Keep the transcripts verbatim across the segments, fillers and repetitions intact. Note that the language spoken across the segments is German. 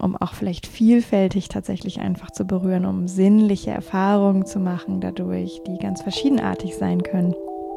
um auch vielleicht vielfältig tatsächlich einfach zu berühren, um sinnliche Erfahrungen zu machen dadurch, die ganz verschiedenartig sein können.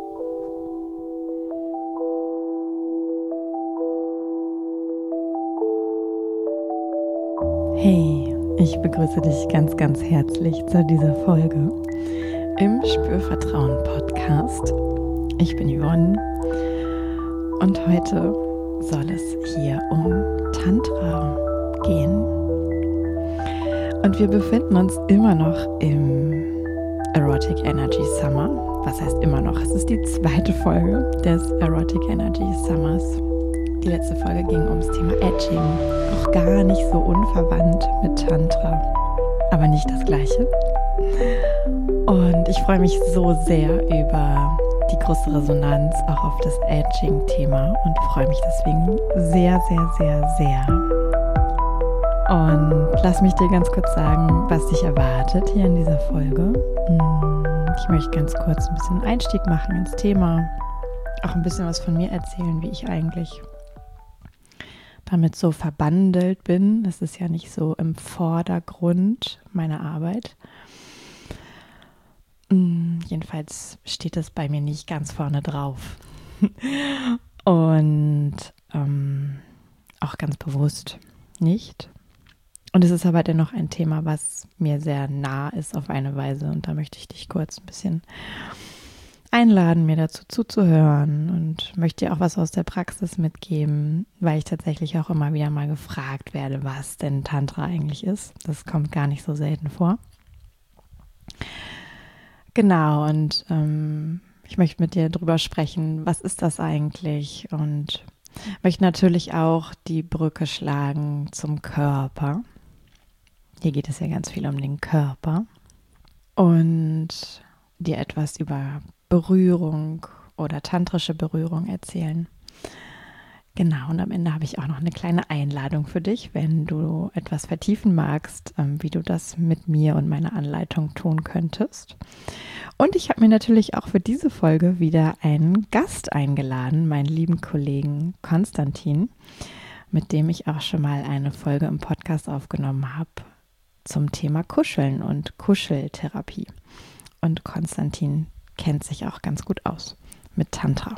Hey, ich begrüße dich ganz, ganz herzlich zu dieser Folge im Spürvertrauen-Podcast. Ich bin Yvonne und heute soll es hier um Tantra gehen. Und wir befinden uns immer noch im Erotic Energy Summer. Was heißt immer noch? Es ist die zweite Folge des Erotic Energy Summers. Die letzte Folge ging ums Thema Edging, auch gar nicht so unverwandt mit Tantra, aber nicht das Gleiche. Und ich freue mich so sehr über die große Resonanz auch auf das Edging-Thema und freue mich deswegen sehr, sehr, sehr, sehr. Und lass mich dir ganz kurz sagen, was dich erwartet hier in dieser Folge. Ich möchte ganz kurz ein bisschen Einstieg machen ins Thema, auch ein bisschen was von mir erzählen, wie ich eigentlich damit so verbandelt bin. Das ist ja nicht so im Vordergrund meiner Arbeit. Jedenfalls steht es bei mir nicht ganz vorne drauf. Und ähm, auch ganz bewusst nicht. Und es ist aber dennoch ein Thema, was mir sehr nah ist auf eine Weise. Und da möchte ich dich kurz ein bisschen einladen, mir dazu zuzuhören und möchte dir auch was aus der Praxis mitgeben, weil ich tatsächlich auch immer wieder mal gefragt werde, was denn Tantra eigentlich ist. Das kommt gar nicht so selten vor. Genau, und ähm, ich möchte mit dir drüber sprechen, was ist das eigentlich, und möchte natürlich auch die Brücke schlagen zum Körper. Hier geht es ja ganz viel um den Körper und dir etwas über Berührung oder tantrische Berührung erzählen. Genau, und am Ende habe ich auch noch eine kleine Einladung für dich, wenn du etwas vertiefen magst, wie du das mit mir und meiner Anleitung tun könntest. Und ich habe mir natürlich auch für diese Folge wieder einen Gast eingeladen, meinen lieben Kollegen Konstantin, mit dem ich auch schon mal eine Folge im Podcast aufgenommen habe zum Thema Kuscheln und Kuscheltherapie. Und Konstantin kennt sich auch ganz gut aus mit Tantra.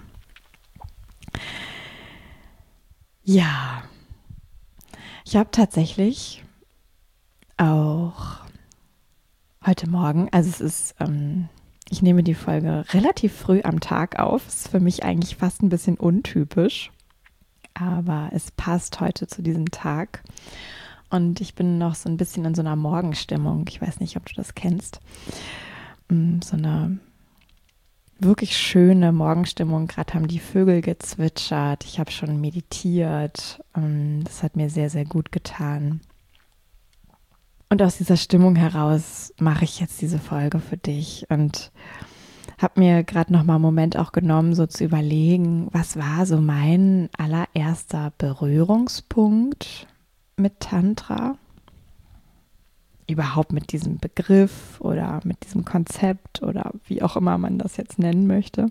Ja, ich habe tatsächlich auch heute Morgen, also es ist, ähm, ich nehme die Folge relativ früh am Tag auf, ist für mich eigentlich fast ein bisschen untypisch, aber es passt heute zu diesem Tag und ich bin noch so ein bisschen in so einer Morgenstimmung, ich weiß nicht, ob du das kennst, so eine wirklich schöne Morgenstimmung. Gerade haben die Vögel gezwitschert. Ich habe schon meditiert. Das hat mir sehr, sehr gut getan. Und aus dieser Stimmung heraus mache ich jetzt diese Folge für dich und habe mir gerade noch mal einen Moment auch genommen, so zu überlegen, was war so mein allererster Berührungspunkt mit Tantra? Überhaupt mit diesem Begriff oder mit diesem Konzept oder wie auch immer man das jetzt nennen möchte.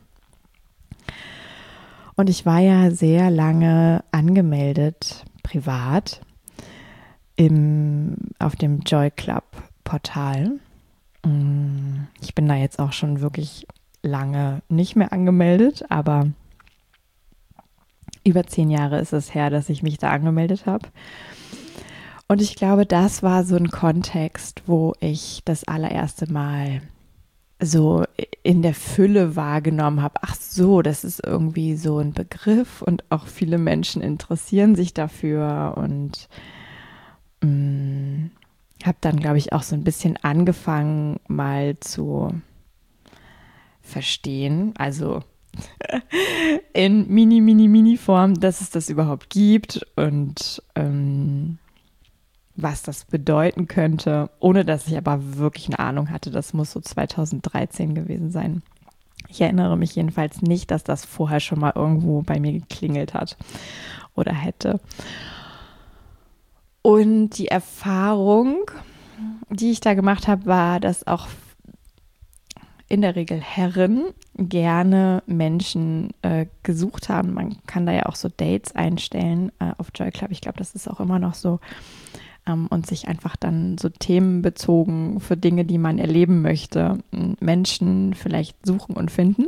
Und ich war ja sehr lange angemeldet, privat, im, auf dem Joy Club Portal. Ich bin da jetzt auch schon wirklich lange nicht mehr angemeldet, aber über zehn Jahre ist es her, dass ich mich da angemeldet habe. Und ich glaube, das war so ein Kontext, wo ich das allererste Mal so in der Fülle wahrgenommen habe. Ach so, das ist irgendwie so ein Begriff und auch viele Menschen interessieren sich dafür und mh, habe dann, glaube ich, auch so ein bisschen angefangen, mal zu verstehen, also in mini, mini, mini Form, dass es das überhaupt gibt und ähm, was das bedeuten könnte, ohne dass ich aber wirklich eine Ahnung hatte. Das muss so zweitausenddreizehn gewesen sein. Ich erinnere mich jedenfalls nicht, dass das vorher schon mal irgendwo bei mir geklingelt hat oder hätte. Und die Erfahrung, die ich da gemacht habe, war, dass auch in der Regel Herren gerne Menschen äh, gesucht haben. Man kann da ja auch so Dates einstellen äh, auf Joy Club. Ich glaube, das ist auch immer noch so. ähm, und sich einfach dann so themenbezogen für Dinge, die man erleben möchte, Menschen vielleicht suchen und finden.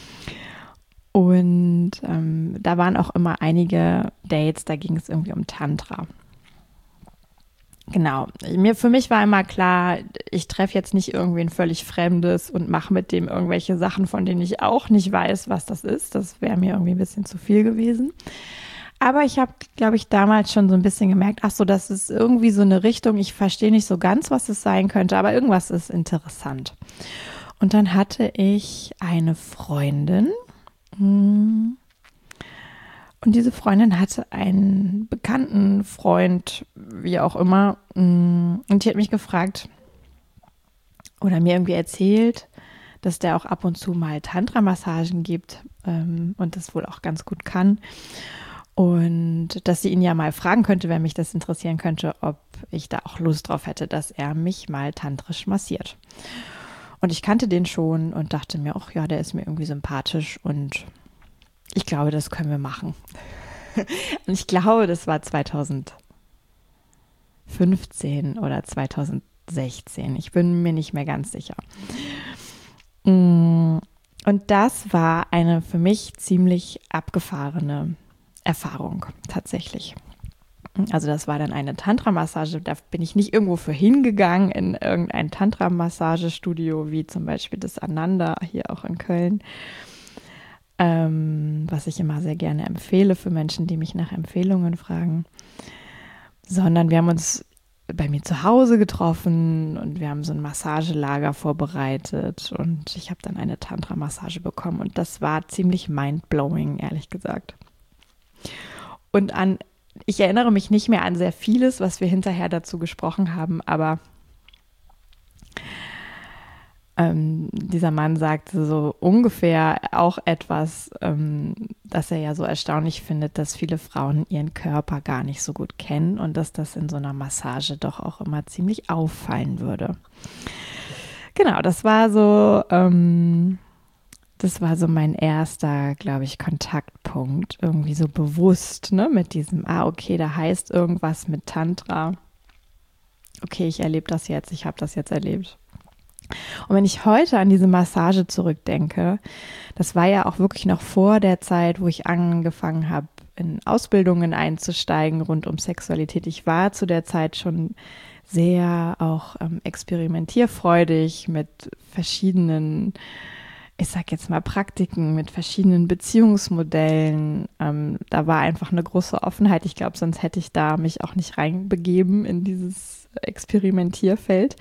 Und ähm, da waren auch immer einige Dates, da ging es irgendwie um Tantra. Genau. Mir, für mich war immer klar, ich treffe jetzt nicht irgendwen völlig Fremdes und mache mit dem irgendwelche Sachen, von denen ich auch nicht weiß, was das ist. Das wäre mir irgendwie ein bisschen zu viel gewesen. Aber ich habe, glaube ich, damals schon so ein bisschen gemerkt, ach so, das ist irgendwie so eine Richtung, ich verstehe nicht so ganz, was es sein könnte, aber irgendwas ist interessant. Und dann hatte ich eine Freundin, und diese Freundin hatte einen bekannten Freund, wie auch immer, und die hat mich gefragt oder mir irgendwie erzählt, dass der auch ab und zu mal Tantra-Massagen gibt und das wohl auch ganz gut kann. Und dass sie ihn ja mal fragen könnte, wenn mich das interessieren könnte, ob ich da auch Lust drauf hätte, dass er mich mal tantrisch massiert. Und ich kannte den schon und dachte mir, ach ja, der ist mir irgendwie sympathisch und ich glaube, das können wir machen. Und ich glaube, das war zweitausendfünfzehn oder zweitausendsechzehn. Ich bin mir nicht mehr ganz sicher. Und das war eine für mich ziemlich abgefahrene Erfahrung tatsächlich. Also das war dann eine Tantra-Massage, da bin ich nicht irgendwo für hingegangen in irgendein Tantra-Massagestudio, wie zum Beispiel das Ananda hier auch in Köln, ähm, was ich immer sehr gerne empfehle für Menschen, die mich nach Empfehlungen fragen, sondern wir haben uns bei mir zu Hause getroffen und wir haben so ein Massagelager vorbereitet und ich habe dann eine Tantra-Massage bekommen und das war ziemlich mind-blowing, ehrlich gesagt. Und an, ich erinnere mich nicht mehr an sehr vieles, was wir hinterher dazu gesprochen haben, aber ähm, dieser Mann sagte so ungefähr auch etwas, ähm, dass er ja so erstaunlich findet, dass viele Frauen ihren Körper gar nicht so gut kennen und dass das in so einer Massage doch auch immer ziemlich auffallen würde. Genau, das war so... Ähm, Das war so mein erster, glaube ich, Kontaktpunkt, irgendwie so bewusst, ne, mit diesem, ah, okay, da heißt irgendwas mit Tantra. Okay, ich erlebe das jetzt, ich habe das jetzt erlebt. Und wenn ich heute an diese Massage zurückdenke, das war ja auch wirklich noch vor der Zeit, wo ich angefangen habe, in Ausbildungen einzusteigen rund um Sexualität. Ich war zu der Zeit schon sehr auch ähm, experimentierfreudig mit verschiedenen, ich sag jetzt mal Praktiken, mit verschiedenen Beziehungsmodellen. Ähm, da war einfach eine große Offenheit. Ich glaube, sonst hätte ich da mich auch nicht reinbegeben in dieses Experimentierfeld.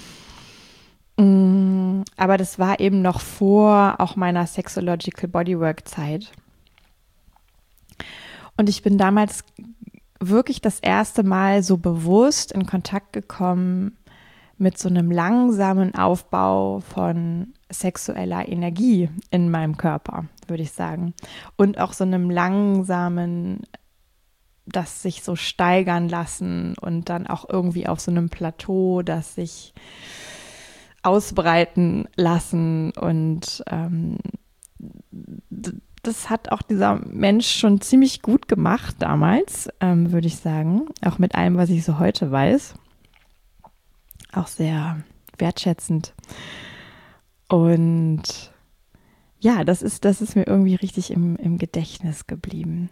Mm, aber das war eben noch vor auch meiner Sexological Bodywork Zeit. Und ich bin damals wirklich das erste Mal so bewusst in Kontakt gekommen mit so einem langsamen Aufbau von sexueller Energie in meinem Körper, würde ich sagen. Und auch so einem langsamen, das sich so steigern lassen und dann auch irgendwie auf so einem Plateau, das sich ausbreiten lassen. Und ähm, das hat auch dieser Mensch schon ziemlich gut gemacht damals, ähm, würde ich sagen. Auch mit allem, was ich so heute weiß. Auch sehr wertschätzend. Und ja, das ist, das ist mir irgendwie richtig im, im Gedächtnis geblieben.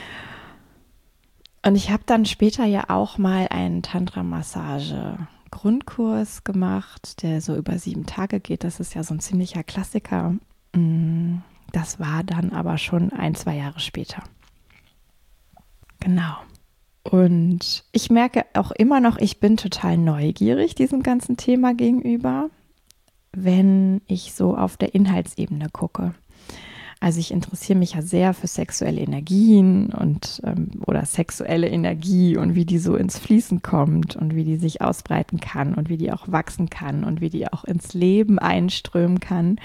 Und ich habe dann später ja auch mal einen Tantra-Massage-Grundkurs gemacht, der so über sieben Tage geht. Das ist ja so ein ziemlicher Klassiker. Das war dann aber schon ein, zwei Jahre später. Genau. Und ich merke auch immer noch, ich bin total neugierig diesem ganzen Thema gegenüber, wenn ich so auf der Inhaltsebene gucke. Also ich interessiere mich ja sehr für sexuelle Energien und ähm, oder sexuelle Energie und wie die so ins Fließen kommt und wie die sich ausbreiten kann und wie die auch wachsen kann und wie die auch ins Leben einströmen kann.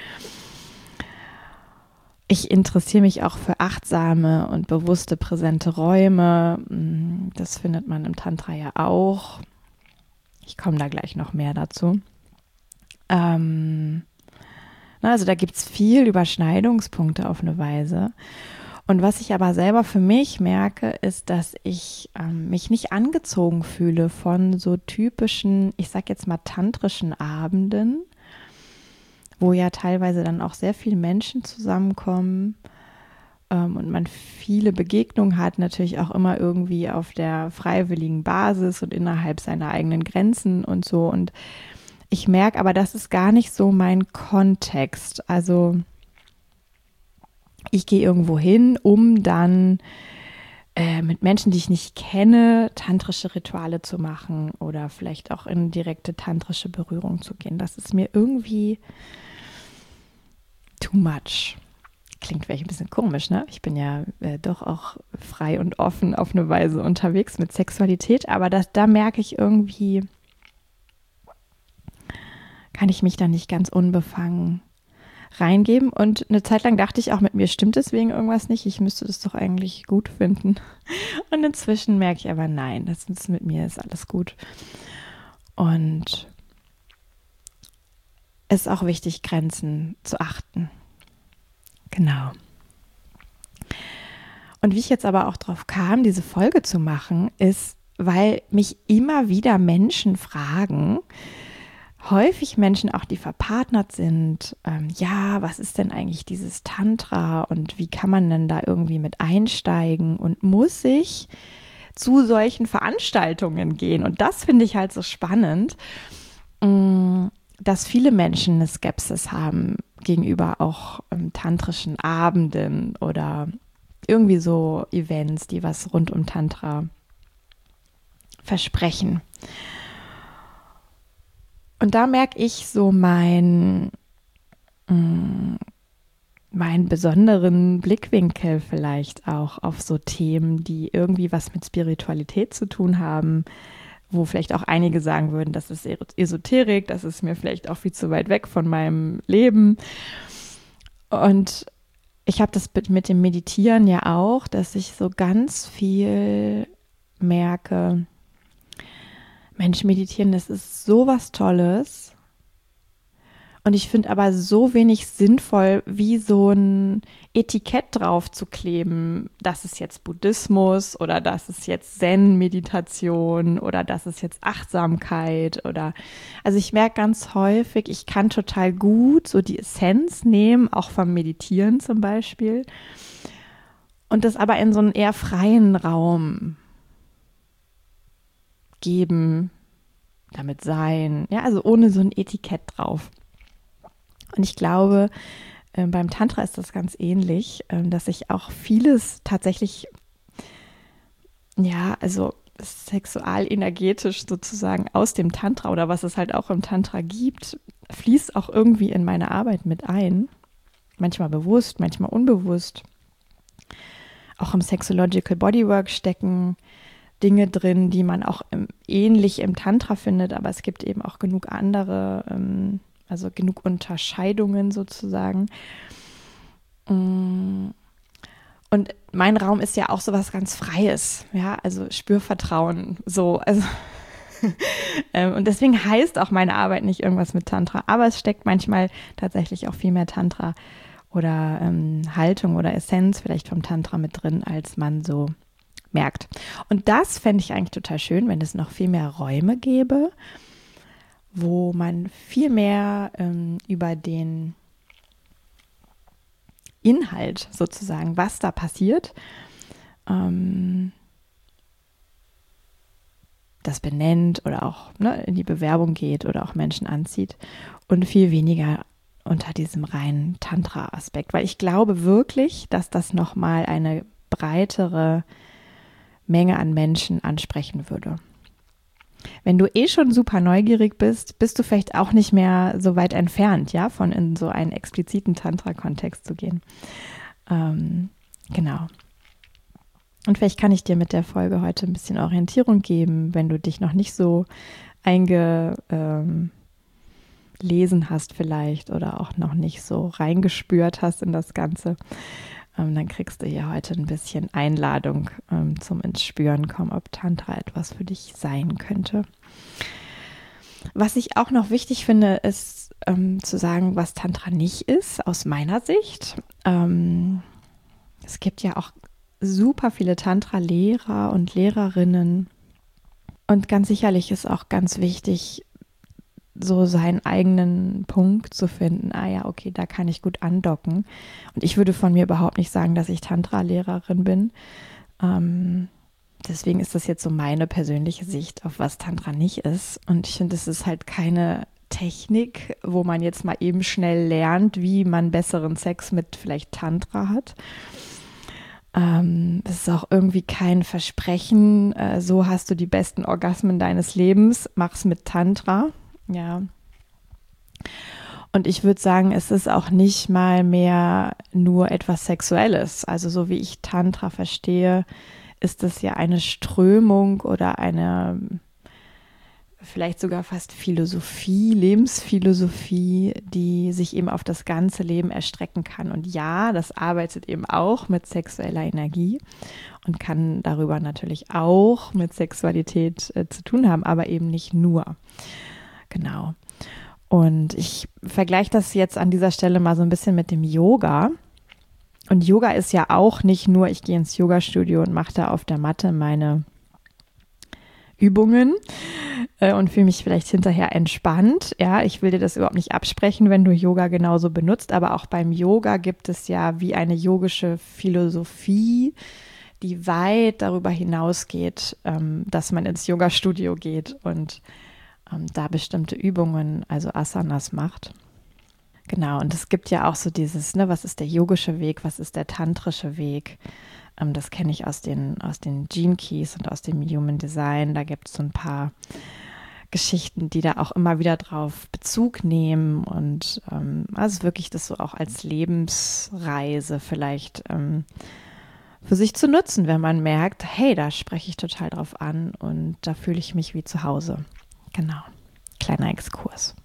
Ich interessiere mich auch für achtsame und bewusste, präsente Räume. Das findet man im Tantra ja auch. Ich komme da gleich noch mehr dazu. Ähm, also da gibt es viel Überschneidungspunkte auf eine Weise. Und was ich aber selber für mich merke, ist, dass ich ähm, mich nicht angezogen fühle von so typischen, ich sag jetzt mal tantrischen Abenden, wo ja teilweise dann auch sehr viele Menschen zusammenkommen ähm, und man viele Begegnungen hat, natürlich auch immer irgendwie auf der freiwilligen Basis und innerhalb seiner eigenen Grenzen und so. Und ich merke aber, das ist gar nicht so mein Kontext. Also ich gehe irgendwo hin, um dann äh, mit Menschen, die ich nicht kenne, tantrische Rituale zu machen oder vielleicht auch in direkte tantrische Berührung zu gehen. Das ist mir irgendwie too much. Klingt vielleicht ein bisschen komisch, ne? Ich bin ja äh, doch auch frei und offen auf eine Weise unterwegs mit Sexualität, aber das, da merke ich irgendwie, kann ich mich da nicht ganz unbefangen reingeben. Und eine Zeit lang dachte ich auch, mit mir stimmt deswegen irgendwas nicht. Ich müsste das doch eigentlich gut finden. Und inzwischen merke ich aber, nein, das ist mit mir ist alles gut. Und es ist auch wichtig, Grenzen zu achten. Genau. Und wie ich jetzt aber auch drauf kam, diese Folge zu machen, ist, weil mich immer wieder Menschen fragen, häufig Menschen auch, die verpartnert sind, ähm, ja, was ist denn eigentlich dieses Tantra und wie kann man denn da irgendwie mit einsteigen und muss ich zu solchen Veranstaltungen gehen? Und das finde ich halt so spannend, mh, dass viele Menschen eine Skepsis haben gegenüber auch ähm, tantrischen Abenden oder irgendwie so Events, die was rund um Tantra versprechen. Und da merke ich so mein, mh, meinen besonderen Blickwinkel vielleicht auch auf so Themen, die irgendwie was mit Spiritualität zu tun haben, wo vielleicht auch einige sagen würden, das ist Esoterik, das ist mir vielleicht auch viel zu weit weg von meinem Leben. Und ich habe das mit dem Meditieren ja auch, dass ich so ganz viel merke, Mensch, meditieren, das ist so was Tolles. Und ich finde aber so wenig sinnvoll, wie so ein Etikett drauf zu kleben. Das ist jetzt Buddhismus oder das ist jetzt Zen-Meditation oder das ist jetzt Achtsamkeit oder, also ich merke ganz häufig, ich kann total gut so die Essenz nehmen, auch vom Meditieren zum Beispiel. Und das aber in so einen eher freien Raum geben, damit sein, ja, also ohne so ein Etikett drauf. Und ich glaube, äh, beim Tantra ist das ganz ähnlich, äh, dass ich auch vieles tatsächlich, ja, also sexual-energetisch sozusagen aus dem Tantra oder was es halt auch im Tantra gibt, fließt auch irgendwie in meine Arbeit mit ein. Manchmal bewusst, manchmal unbewusst. Auch im Sexological Bodywork stecken Dinge drin, die man auch im, ähnlich im Tantra findet, aber es gibt eben auch genug andere, ähm, also genug Unterscheidungen sozusagen. Und mein Raum ist ja auch sowas ganz Freies, ja, also Spürvertrauen, so, also und deswegen heißt auch meine Arbeit nicht irgendwas mit Tantra, aber es steckt manchmal tatsächlich auch viel mehr Tantra oder ähm, Haltung oder Essenz vielleicht vom Tantra mit drin, als man so merkt. Und das fände ich eigentlich total schön, wenn es noch viel mehr Räume gäbe, wo man viel mehr ähm, über den Inhalt sozusagen, was da passiert, ähm, das benennt oder auch ne, in die Bewerbung geht oder auch Menschen anzieht und viel weniger unter diesem reinen Tantra-Aspekt. Weil ich glaube wirklich, dass das nochmal eine breitere Menge an Menschen ansprechen würde. Wenn du eh schon super neugierig bist, bist du vielleicht auch nicht mehr so weit entfernt, ja, von in so einen expliziten Tantra-Kontext zu gehen. Ähm, genau. Und vielleicht kann ich dir mit der Folge heute ein bisschen Orientierung geben, wenn du dich noch nicht so eingelesen ähm, hast vielleicht oder auch noch nicht so reingespürt hast in das Ganze. Ähm, dann kriegst du hier heute ein bisschen Einladung ähm, zum ins Spüren kommen, ob Tantra etwas für dich sein könnte. Was ich auch noch wichtig finde, ist ähm, zu sagen, was Tantra nicht ist, aus meiner Sicht. Ähm, Es gibt ja auch super viele Tantra-Lehrer und Lehrerinnen. Und ganz sicherlich ist auch ganz wichtig, so seinen eigenen Punkt zu finden. Ah ja, okay, da kann ich gut andocken. Und ich würde von mir überhaupt nicht sagen, dass ich Tantra-Lehrerin bin. Ähm, deswegen ist das jetzt so meine persönliche Sicht, auf was Tantra nicht ist. Und ich finde, es ist halt keine Technik, wo man jetzt mal eben schnell lernt, wie man besseren Sex mit vielleicht Tantra hat. Ähm, es ist auch irgendwie kein Versprechen, äh, so hast du die besten Orgasmen deines Lebens, mach's mit Tantra. Ja. Und ich würde sagen, es ist auch nicht mal mehr nur etwas Sexuelles. Also so wie ich Tantra verstehe, ist es ja eine Strömung oder eine vielleicht sogar fast Philosophie, Lebensphilosophie, die sich eben auf das ganze Leben erstrecken kann. Und ja, das arbeitet eben auch mit sexueller Energie und kann darüber natürlich auch mit Sexualität äh, zu tun haben, aber eben nicht nur. Genau. Und ich vergleiche das jetzt an dieser Stelle mal so ein bisschen mit dem Yoga. Und Yoga ist ja auch nicht nur, ich gehe ins Yoga-Studio und mache da auf der Matte meine Übungen äh, und fühle mich vielleicht hinterher entspannt. Ja, ich will dir das überhaupt nicht absprechen, wenn du Yoga genauso benutzt, aber auch beim Yoga gibt es ja wie eine yogische Philosophie, die weit darüber hinausgeht, ähm, dass man ins Yoga-Studio geht und ähm, da bestimmte Übungen, also Asanas macht. Genau, und es gibt ja auch so dieses, ne, was ist der yogische Weg, was ist der tantrische Weg? Ähm, das kenne ich aus den, aus den Gene Keys und aus dem Human Design. Da gibt es so ein paar Geschichten, die da auch immer wieder drauf Bezug nehmen und ähm, also wirklich das so auch als Lebensreise vielleicht ähm, für sich zu nutzen, wenn man merkt, hey, da spreche ich total drauf an und da fühle ich mich wie zu Hause. Genau, kleiner Exkurs.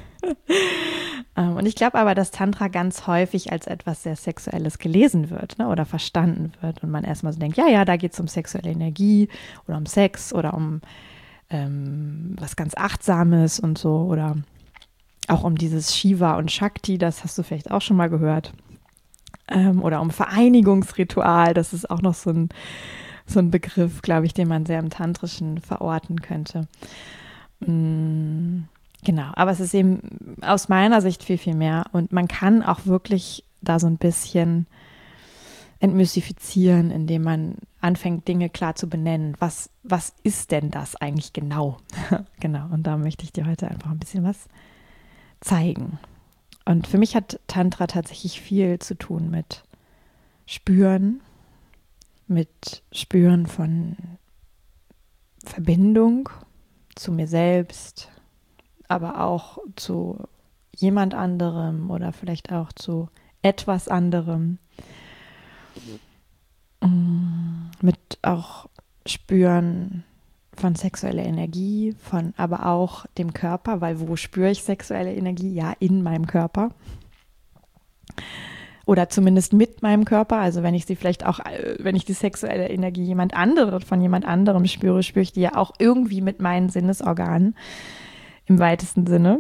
Und ich glaube aber, dass Tantra ganz häufig als etwas sehr Sexuelles gelesen wird, ne, oder verstanden wird und man erstmal so denkt, ja, ja, da geht es um sexuelle Energie oder um Sex oder um ähm, was ganz Achtsames und so oder auch um dieses Shiva und Shakti, das hast du vielleicht auch schon mal gehört, ähm, oder um Vereinigungsritual, das ist auch noch so ein, so ein Begriff, glaube ich, den man sehr im Tantrischen verorten könnte. Mm. Genau, aber es ist eben aus meiner Sicht viel, viel mehr und man kann auch wirklich da so ein bisschen entmystifizieren, indem man anfängt, Dinge klar zu benennen. Was, was ist denn das eigentlich genau? Genau, und da möchte ich dir heute einfach ein bisschen was zeigen. Und für mich hat Tantra tatsächlich viel zu tun mit Spüren, mit Spüren von Verbindung zu mir selbst, aber auch zu jemand anderem oder vielleicht auch zu etwas anderem. Mit auch Spüren von sexueller Energie, von aber auch dem Körper, weil wo spüre ich sexuelle Energie? Ja, in meinem Körper. Oder zumindest mit meinem Körper. Also wenn ich sie vielleicht auch, wenn ich die sexuelle Energie jemand anderem, von jemand anderem spüre, spüre ich die ja auch irgendwie mit meinen Sinnesorganen. Im weitesten Sinne.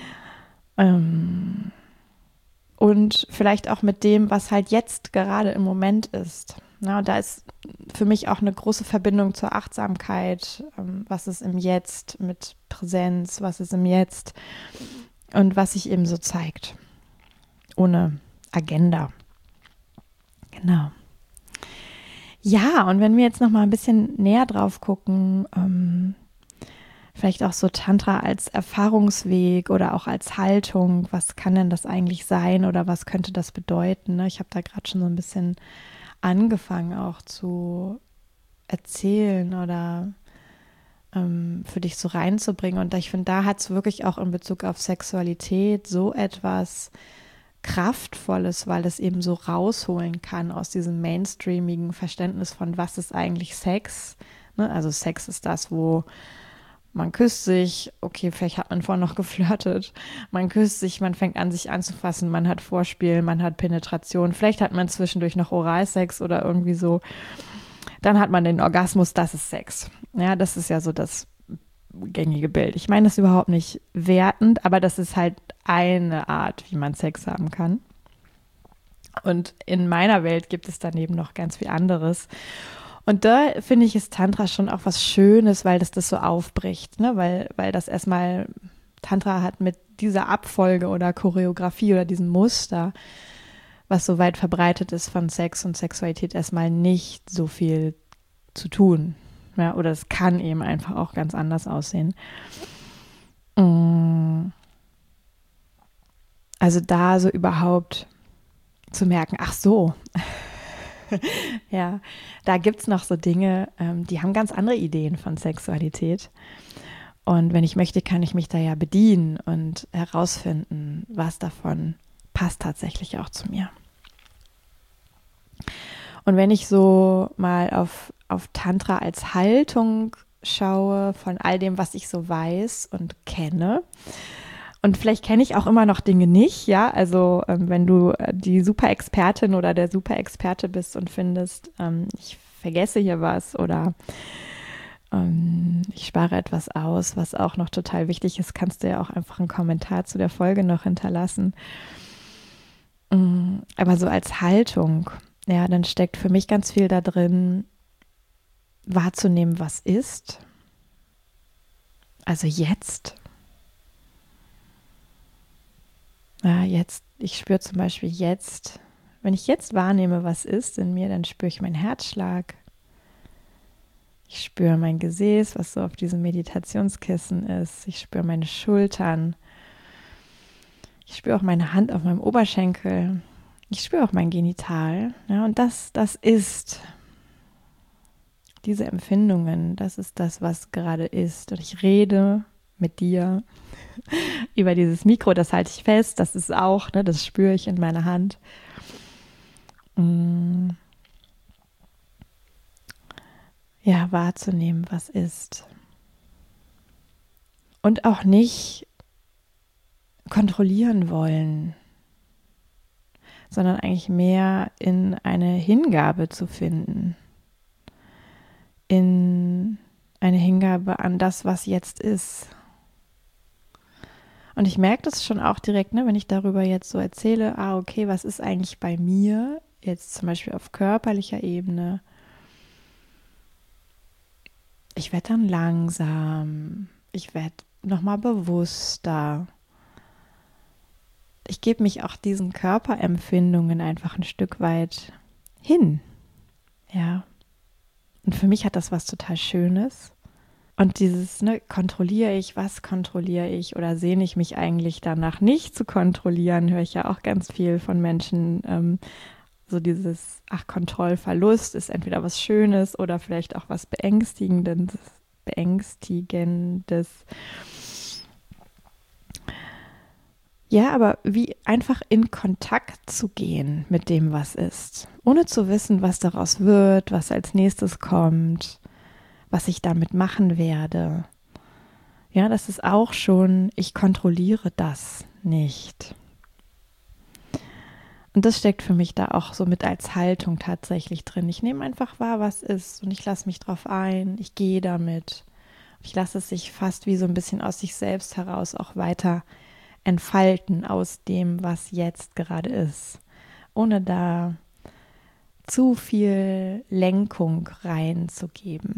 Ähm, und vielleicht auch mit dem, was halt jetzt gerade im Moment ist. Na, da ist für mich auch eine große Verbindung zur Achtsamkeit. Ähm, was ist im Jetzt mit Präsenz? Was ist im Jetzt? Und was sich eben so zeigt. Ohne Agenda. Genau. Ja, und wenn wir jetzt noch mal ein bisschen näher drauf gucken, ähm, vielleicht auch so Tantra als Erfahrungsweg oder auch als Haltung. Was kann denn das eigentlich sein oder was könnte das bedeuten? Ich habe da gerade schon so ein bisschen angefangen auch zu erzählen oder ähm, für dich so reinzubringen. Und ich finde, da hat es wirklich auch in Bezug auf Sexualität so etwas Kraftvolles, weil es eben so rausholen kann aus diesem mainstreamigen Verständnis von, was ist eigentlich Sex? Ne? Also Sex ist das, wo man küsst sich, okay, vielleicht hat man vorher noch geflirtet, man küsst sich, man fängt an, sich anzufassen, man hat Vorspiel, man hat Penetration, vielleicht hat man zwischendurch noch Oralsex oder irgendwie so. Dann hat man den Orgasmus, das ist Sex. Ja, das ist ja so das gängige Bild. Ich meine das überhaupt nicht wertend, aber das ist halt eine Art, wie man Sex haben kann. Und in meiner Welt gibt es daneben noch ganz viel anderes. Und da finde ich, ist Tantra schon auch was Schönes, weil das das so aufbricht, ne? Weil, weil das erstmal, Tantra hat mit dieser Abfolge oder Choreografie oder diesem Muster, was so weit verbreitet ist von Sex und Sexualität, erstmal nicht so viel zu tun. Ja, oder es kann eben einfach auch ganz anders aussehen. Also da so überhaupt zu merken, ach so, ja, da gibt es noch so Dinge, ähm, die haben ganz andere Ideen von Sexualität. Und wenn ich möchte, kann ich mich da ja bedienen und herausfinden, was davon passt tatsächlich auch zu mir. Und wenn ich so mal auf, auf Tantra als Haltung schaue, von all dem, was ich so weiß und kenne, und vielleicht kenne ich auch immer noch Dinge nicht, ja, also ähm, wenn du die Super-Expertin oder der Super-Experte bist und findest, ähm, ich vergesse hier was oder ähm, ich spare etwas aus, was auch noch total wichtig ist, kannst du ja auch einfach einen Kommentar zu der Folge noch hinterlassen. Ähm, aber so als Haltung, ja, dann steckt für mich ganz viel da drin, wahrzunehmen, was ist. Also jetzt. Ja, jetzt, ich spüre zum Beispiel jetzt, wenn ich jetzt wahrnehme, was ist in mir, dann spüre ich meinen Herzschlag. Ich spüre mein Gesäß, was so auf diesem Meditationskissen ist. Ich spüre meine Schultern. Ich spüre auch meine Hand auf meinem Oberschenkel. Ich spüre auch mein Genital. Ja, und das, das ist diese Empfindungen. Das ist das, was gerade ist. Und ich rede mit dir über dieses Mikro, das halte ich fest, das ist auch, ne, das spüre ich in meiner Hand. Mm. Ja, wahrzunehmen, was ist. Und auch nicht kontrollieren wollen, sondern eigentlich mehr in eine Hingabe zu finden. In eine Hingabe an das, was jetzt ist. Und ich merke das schon auch direkt, ne, wenn ich darüber jetzt so erzähle, ah, okay, was ist eigentlich bei mir, jetzt zum Beispiel auf körperlicher Ebene. Ich werde dann langsam, ich werde nochmal bewusster. Ich gebe mich auch diesen Körperempfindungen einfach ein Stück weit hin. Ja. Und für mich hat das was total Schönes. Und dieses, ne, kontrolliere ich, was kontrolliere ich oder sehne ich mich eigentlich danach nicht zu kontrollieren, höre ich ja auch ganz viel von Menschen. Ähm, so dieses, ach, Kontrollverlust ist entweder was Schönes oder vielleicht auch was Beängstigendes. Beängstigendes. Ja, aber wie einfach in Kontakt zu gehen mit dem, was ist, ohne zu wissen, was daraus wird, was als nächstes kommt, was ich damit machen werde. Ja, das ist auch schon, ich kontrolliere das nicht. Und das steckt für mich da auch so mit als Haltung tatsächlich drin. Ich nehme einfach wahr, was ist und ich lasse mich drauf ein, ich gehe damit. Ich lasse es sich fast wie so ein bisschen aus sich selbst heraus auch weiter entfalten aus dem, was jetzt gerade ist, ohne da zu viel Lenkung reinzugeben.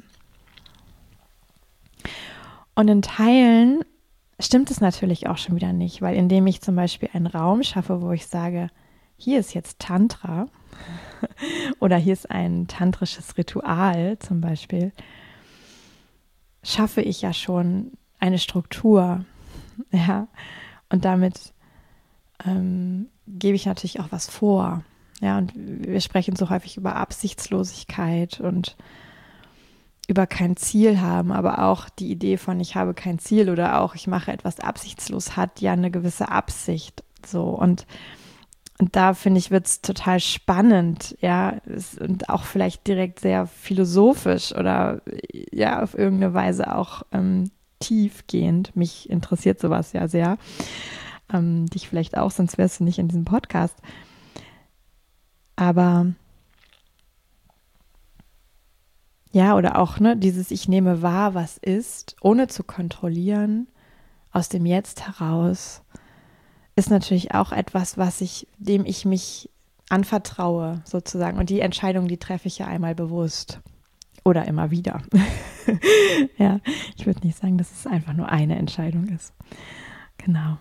Und in Teilen stimmt es natürlich auch schon wieder nicht, weil indem ich zum Beispiel einen Raum schaffe, wo ich sage, hier ist jetzt Tantra oder hier ist ein tantrisches Ritual zum Beispiel, schaffe ich ja schon eine Struktur, ja, und damit ähm, gebe ich natürlich auch was vor, ja, und wir sprechen so häufig über Absichtslosigkeit und über kein Ziel haben, aber auch die Idee von ich habe kein Ziel oder auch ich mache etwas absichtslos hat ja eine gewisse Absicht, so, und Und da, finde ich, wird es total spannend, ja, und auch vielleicht direkt sehr philosophisch oder ja, auf irgendeine Weise auch ähm, tiefgehend. Mich interessiert sowas ja sehr. Ähm, dich vielleicht auch, sonst wärst du nicht in diesem Podcast. Aber ja, oder auch, ne, dieses ich nehme wahr, was ist, ohne zu kontrollieren, aus dem Jetzt heraus, ist natürlich auch etwas, was ich, dem ich mich anvertraue sozusagen. Und die Entscheidung, die treffe ich ja einmal bewusst oder immer wieder. Ja, ich würde nicht sagen, dass es einfach nur eine Entscheidung ist. Genau.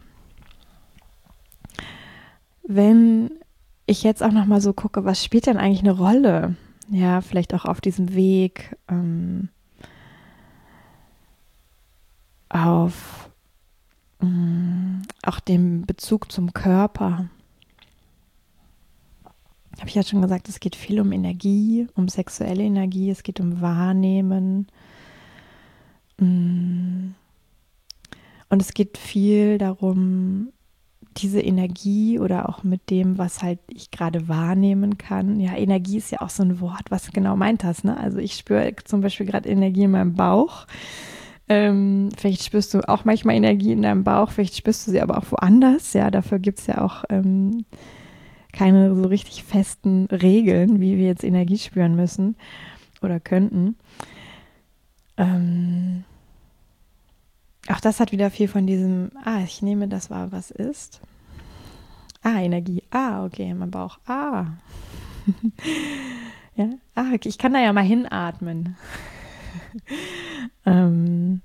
Wenn ich jetzt auch noch mal so gucke, was spielt denn eigentlich eine Rolle? Ja, vielleicht auch auf diesem Weg ähm, auf mh, auch dem Bezug zum Körper. Habe ich ja schon gesagt, es geht viel um Energie, um sexuelle Energie, es geht um Wahrnehmen. Und es geht viel darum, diese Energie oder auch mit dem, was halt ich gerade wahrnehmen kann. Ja, Energie ist ja auch so ein Wort, was genau meint das, ne? Also ich spüre zum Beispiel gerade Energie in meinem Bauch. Ähm, vielleicht spürst du auch manchmal Energie in deinem Bauch, vielleicht spürst du sie aber auch woanders. Ja, dafür gibt es ja auch ähm, keine so richtig festen Regeln, wie wir jetzt Energie spüren müssen oder könnten. Ähm, auch das hat wieder viel von diesem, ah, ich nehme das wahr, was ist. Ah, Energie. Ah, okay, mein Bauch. Ah. Ja, ah, okay, ich kann da ja mal hinatmen. ähm,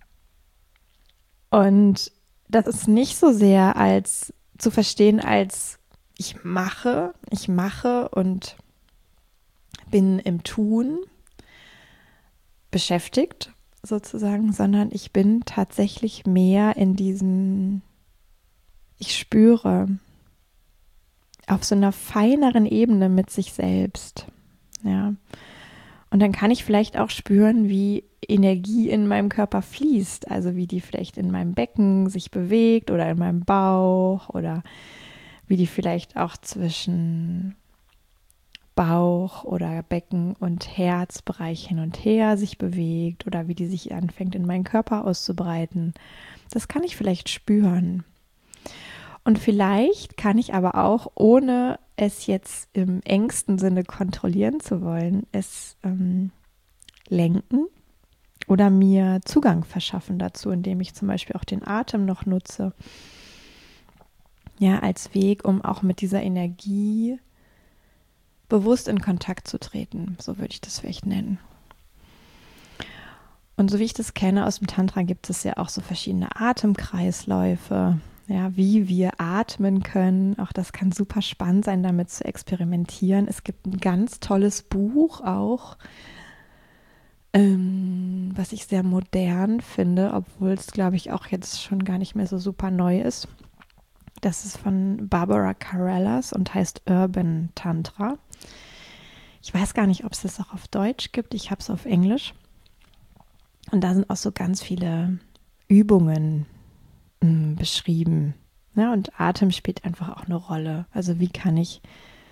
und das ist nicht so sehr als zu verstehen als ich mache, ich mache und bin im Tun beschäftigt sozusagen, sondern ich bin tatsächlich mehr in diesem, ich spüre auf so einer feineren Ebene mit sich selbst. Ja. Und dann kann ich vielleicht auch spüren, wie Energie in meinem Körper fließt, also wie die vielleicht in meinem Becken sich bewegt oder in meinem Bauch oder wie die vielleicht auch zwischen Bauch oder Becken und Herzbereich hin und her sich bewegt oder wie die sich anfängt in meinen Körper auszubreiten. Das kann ich vielleicht spüren. Und vielleicht kann ich aber auch, ohne es jetzt im engsten Sinne kontrollieren zu wollen, es ähm, lenken oder mir Zugang verschaffen dazu, indem ich zum Beispiel auch den Atem noch nutze. Ja, als Weg, um auch mit dieser Energie bewusst in Kontakt zu treten. So würde ich das vielleicht nennen. Und so wie ich das kenne aus dem Tantra, gibt es ja auch so verschiedene Atemkreisläufe. Ja, wie wir atmen können. Auch das kann super spannend sein, damit zu experimentieren. Es gibt ein ganz tolles Buch auch, ähm, was ich sehr modern finde, obwohl es, glaube ich, auch jetzt schon gar nicht mehr so super neu ist. Das ist von Barbara Carrellas und heißt Urban Tantra. Ich weiß gar nicht, ob es das auch auf Deutsch gibt. Ich habe es auf Englisch. Und da sind auch so ganz viele Übungen mh, beschrieben. Ja, und Atem spielt einfach auch eine Rolle. Also wie kann ich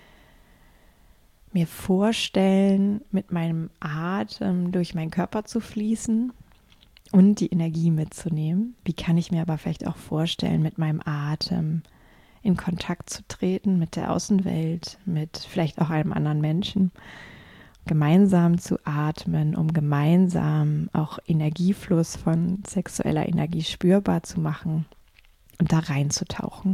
mir vorstellen, mit meinem Atem durch meinen Körper zu fließen und die Energie mitzunehmen? Wie kann ich mir aber vielleicht auch vorstellen, mit meinem Atem in Kontakt zu treten mit der Außenwelt, mit vielleicht auch einem anderen Menschen, gemeinsam zu atmen, um gemeinsam auch Energiefluss von sexueller Energie spürbar zu machen und da reinzutauchen.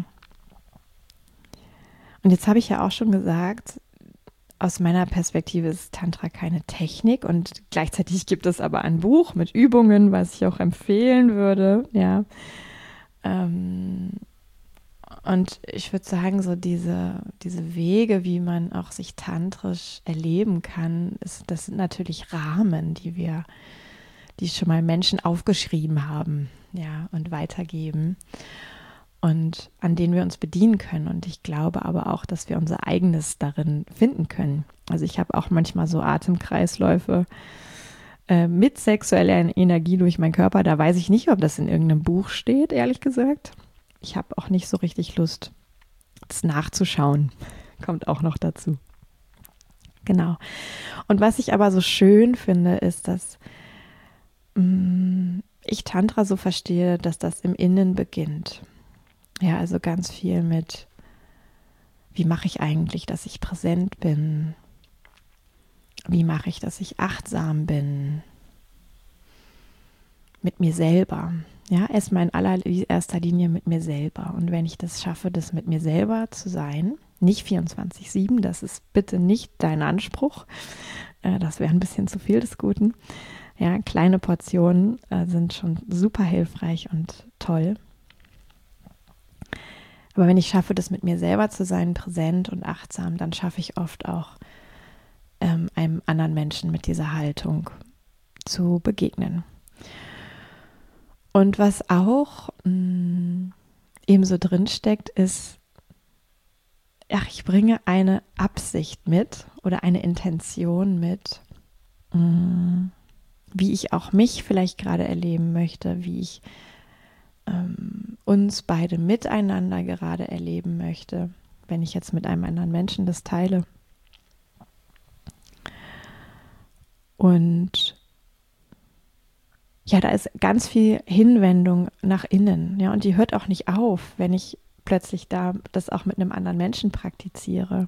Und jetzt habe ich ja auch schon gesagt, aus meiner Perspektive ist Tantra keine Technik und gleichzeitig gibt es aber ein Buch mit Übungen, was ich auch empfehlen würde, ja. Ähm, Und ich würde sagen, so diese, diese Wege, wie man auch sich tantrisch erleben kann, ist, das sind natürlich Rahmen, die wir, die schon mal Menschen aufgeschrieben haben, ja, und weitergeben und an denen wir uns bedienen können. Und ich glaube aber auch, dass wir unser eigenes darin finden können. Also ich habe auch manchmal so Atemkreisläufe äh, mit sexueller Energie durch meinen Körper. Da weiß ich nicht, ob das in irgendeinem Buch steht, ehrlich gesagt. Ich habe auch nicht so richtig Lust, das nachzuschauen. Kommt auch noch dazu. Genau. Und was ich aber so schön finde, ist, dass mh, ich Tantra so verstehe, dass das im Innen beginnt. Ja, also ganz viel mit, wie mache ich eigentlich, dass ich präsent bin? Wie mache ich, dass ich achtsam bin? Mit mir selber. Ja, erstmal in allererster Linie mit mir selber. Und wenn ich das schaffe, das mit mir selber zu sein, Nicht vierundzwanzig sieben, das ist bitte nicht dein Anspruch. Äh, das wäre ein bisschen zu viel des Guten. Ja, kleine Portionen äh, sind schon super hilfreich und toll. Aber wenn ich schaffe, das mit mir selber zu sein, präsent und achtsam, dann schaffe ich oft auch ähm, einem anderen Menschen mit dieser Haltung zu begegnen. Und was auch mh, ebenso drinsteckt, ist, ach, ich bringe eine Absicht mit oder eine Intention mit, mh, wie ich auch mich vielleicht gerade erleben möchte, wie ich ähm, uns beide miteinander gerade erleben möchte, wenn ich jetzt mit einem anderen Menschen das teile. Und ja, da ist ganz viel Hinwendung nach innen, ja, und die hört auch nicht auf, wenn ich plötzlich da das auch mit einem anderen Menschen praktiziere.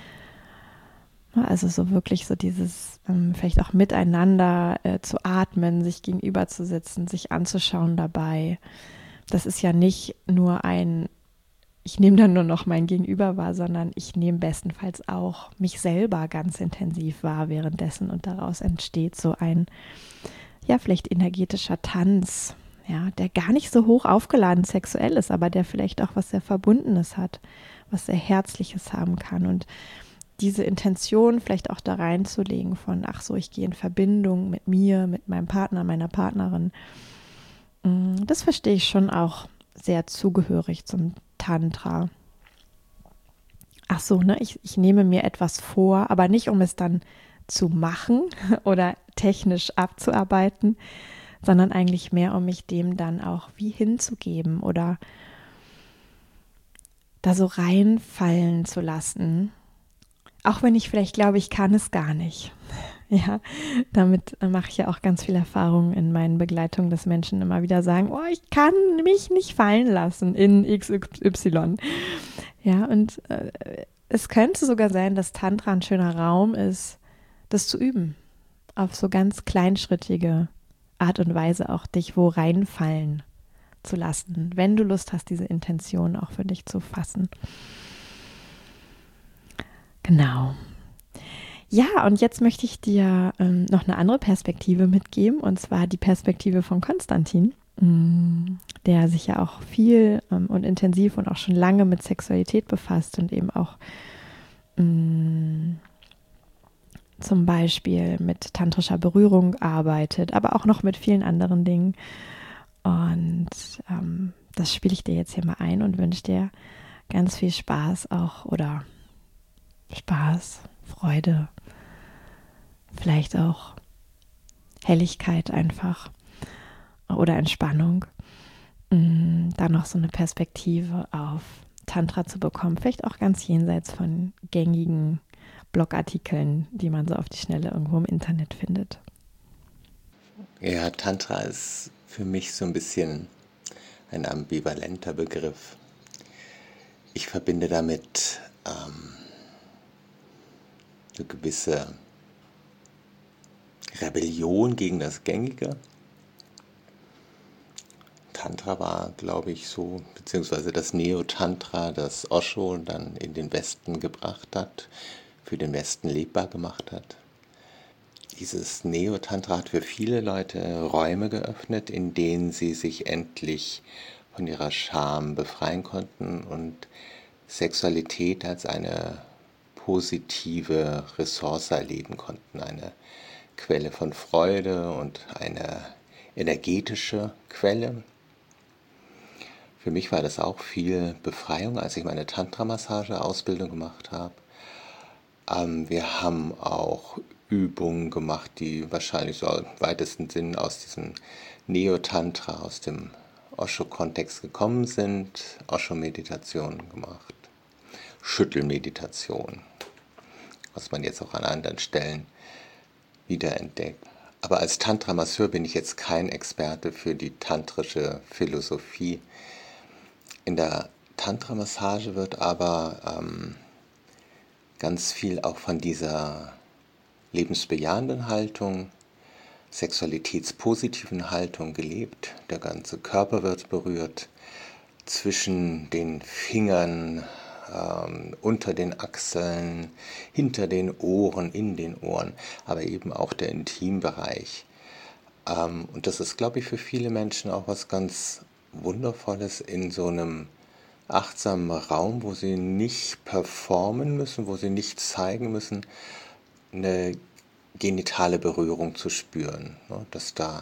Also so wirklich so dieses ähm, vielleicht auch miteinander äh, zu atmen, sich gegenüber zu sitzen, sich anzuschauen dabei. Das ist ja nicht nur ein, ich nehme dann nur noch mein Gegenüber wahr, sondern ich nehme bestenfalls auch mich selber ganz intensiv wahr währenddessen und daraus entsteht so ein, ja, vielleicht energetischer Tanz, ja, der gar nicht so hoch aufgeladen sexuell ist, aber der vielleicht auch was sehr Verbundenes hat, was sehr Herzliches haben kann. Und diese Intention vielleicht auch da reinzulegen von, ach so, ich gehe in Verbindung mit mir, mit meinem Partner, meiner Partnerin, das verstehe ich schon auch sehr zugehörig zum Tantra. Ach so, ne, ich, ich nehme mir etwas vor, aber nicht, um es dann zu machen oder technisch abzuarbeiten, sondern eigentlich mehr, um mich dem dann auch wie hinzugeben oder da so reinfallen zu lassen. Auch wenn ich vielleicht glaube, ich kann es gar nicht. Ja, damit mache ich ja auch ganz viel Erfahrung in meinen Begleitungen, dass Menschen immer wieder sagen, oh, ich kann mich nicht fallen lassen in X Y. Ja, und äh, es könnte sogar sein, dass Tantra ein schöner Raum ist, das zu üben. Auf so ganz kleinschrittige Art und Weise auch dich wo reinfallen zu lassen, wenn du Lust hast, diese Intention auch für dich zu fassen. Genau. Ja, und jetzt möchte ich dir ähm, noch eine andere Perspektive mitgeben, und zwar die Perspektive von Konstantin, mh, der sich ja auch viel ähm, und intensiv und auch schon lange mit Sexualität befasst und eben auch mh, zum Beispiel mit tantrischer Berührung arbeitet, aber auch noch mit vielen anderen Dingen. Und ähm, das spiele ich dir jetzt hier mal ein und wünsche dir ganz viel Spaß auch oder Spaß, Freude, vielleicht auch Helligkeit einfach oder Entspannung, mh, da noch so eine Perspektive auf Tantra zu bekommen, vielleicht auch ganz jenseits von gängigen Blogartikeln, die man so auf die Schnelle irgendwo im Internet findet. Ja, Tantra ist für mich so ein bisschen ein ambivalenter Begriff. Ich verbinde damit ähm, eine gewisse Rebellion gegen das Gängige. Tantra war, glaube ich, so, beziehungsweise das Neo-Tantra, das Osho dann in den Westen gebracht hat, für den Westen lebbar gemacht hat. Dieses Neo-Tantra hat für viele Leute Räume geöffnet, in denen sie sich endlich von ihrer Scham befreien konnten und Sexualität als eine positive Ressource erleben konnten, eine Quelle von Freude und eine energetische Quelle. Für mich war das auch viel Befreiung, als ich meine Tantra-Massage-Ausbildung gemacht habe. Ähm, wir haben auch Übungen gemacht, die wahrscheinlich so im weitesten Sinn aus diesem Neo-Tantra, aus dem Osho-Kontext gekommen sind. Osho-Meditationen gemacht, Schüttelmeditation, was man jetzt auch an anderen Stellen wiederentdeckt. Aber als Tantra-Masseur bin ich jetzt kein Experte für die tantrische Philosophie. In der Tantra-Massage wird aber ähm, ganz viel auch von dieser lebensbejahenden Haltung, sexualitätspositiven Haltung gelebt. Der ganze Körper wird berührt. Zwischen den Fingern ähm, unter den Achseln, hinter den Ohren, in den Ohren, aber eben auch der Intimbereich. Ähm, und das ist, glaube ich, für viele Menschen auch was ganz Wundervolles in so einem achtsamen Raum, wo sie nicht performen müssen, wo sie nicht zeigen müssen, eine genitale Berührung zu spüren. Ne? Dass da,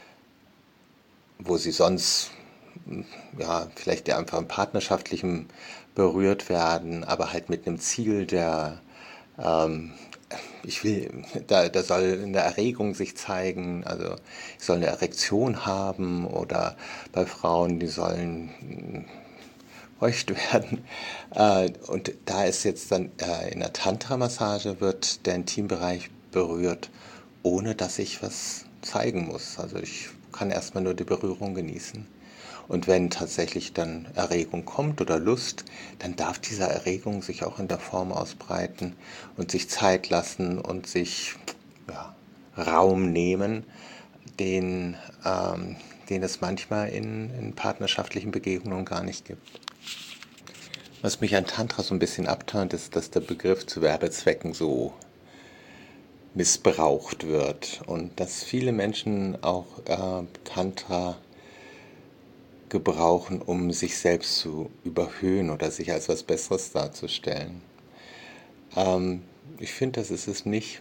wo sie sonst ja vielleicht einfach im Partnerschaftlichen berührt werden, aber halt mit einem Ziel der ähm, ich will, da, da soll eine Erregung sich zeigen, also ich soll eine Erektion haben oder bei Frauen, die sollen feucht werden. Äh, und da ist jetzt dann äh, in der Tantra-Massage wird der Intimbereich berührt, ohne dass ich was zeigen muss. Also ich kann erstmal nur die Berührung genießen. Und wenn tatsächlich dann Erregung kommt oder Lust, dann darf diese Erregung sich auch in der Form ausbreiten und sich Zeit lassen und sich ja, Raum nehmen, den, ähm, den es manchmal in, in partnerschaftlichen Begegnungen gar nicht gibt. Was mich an Tantra so ein bisschen abtönt, ist, dass der Begriff zu Werbezwecken so missbraucht wird und dass viele Menschen auch äh, Tantra gebrauchen, um sich selbst zu überhöhen oder sich als was Besseres darzustellen. Ähm, ich finde, das ist es nicht.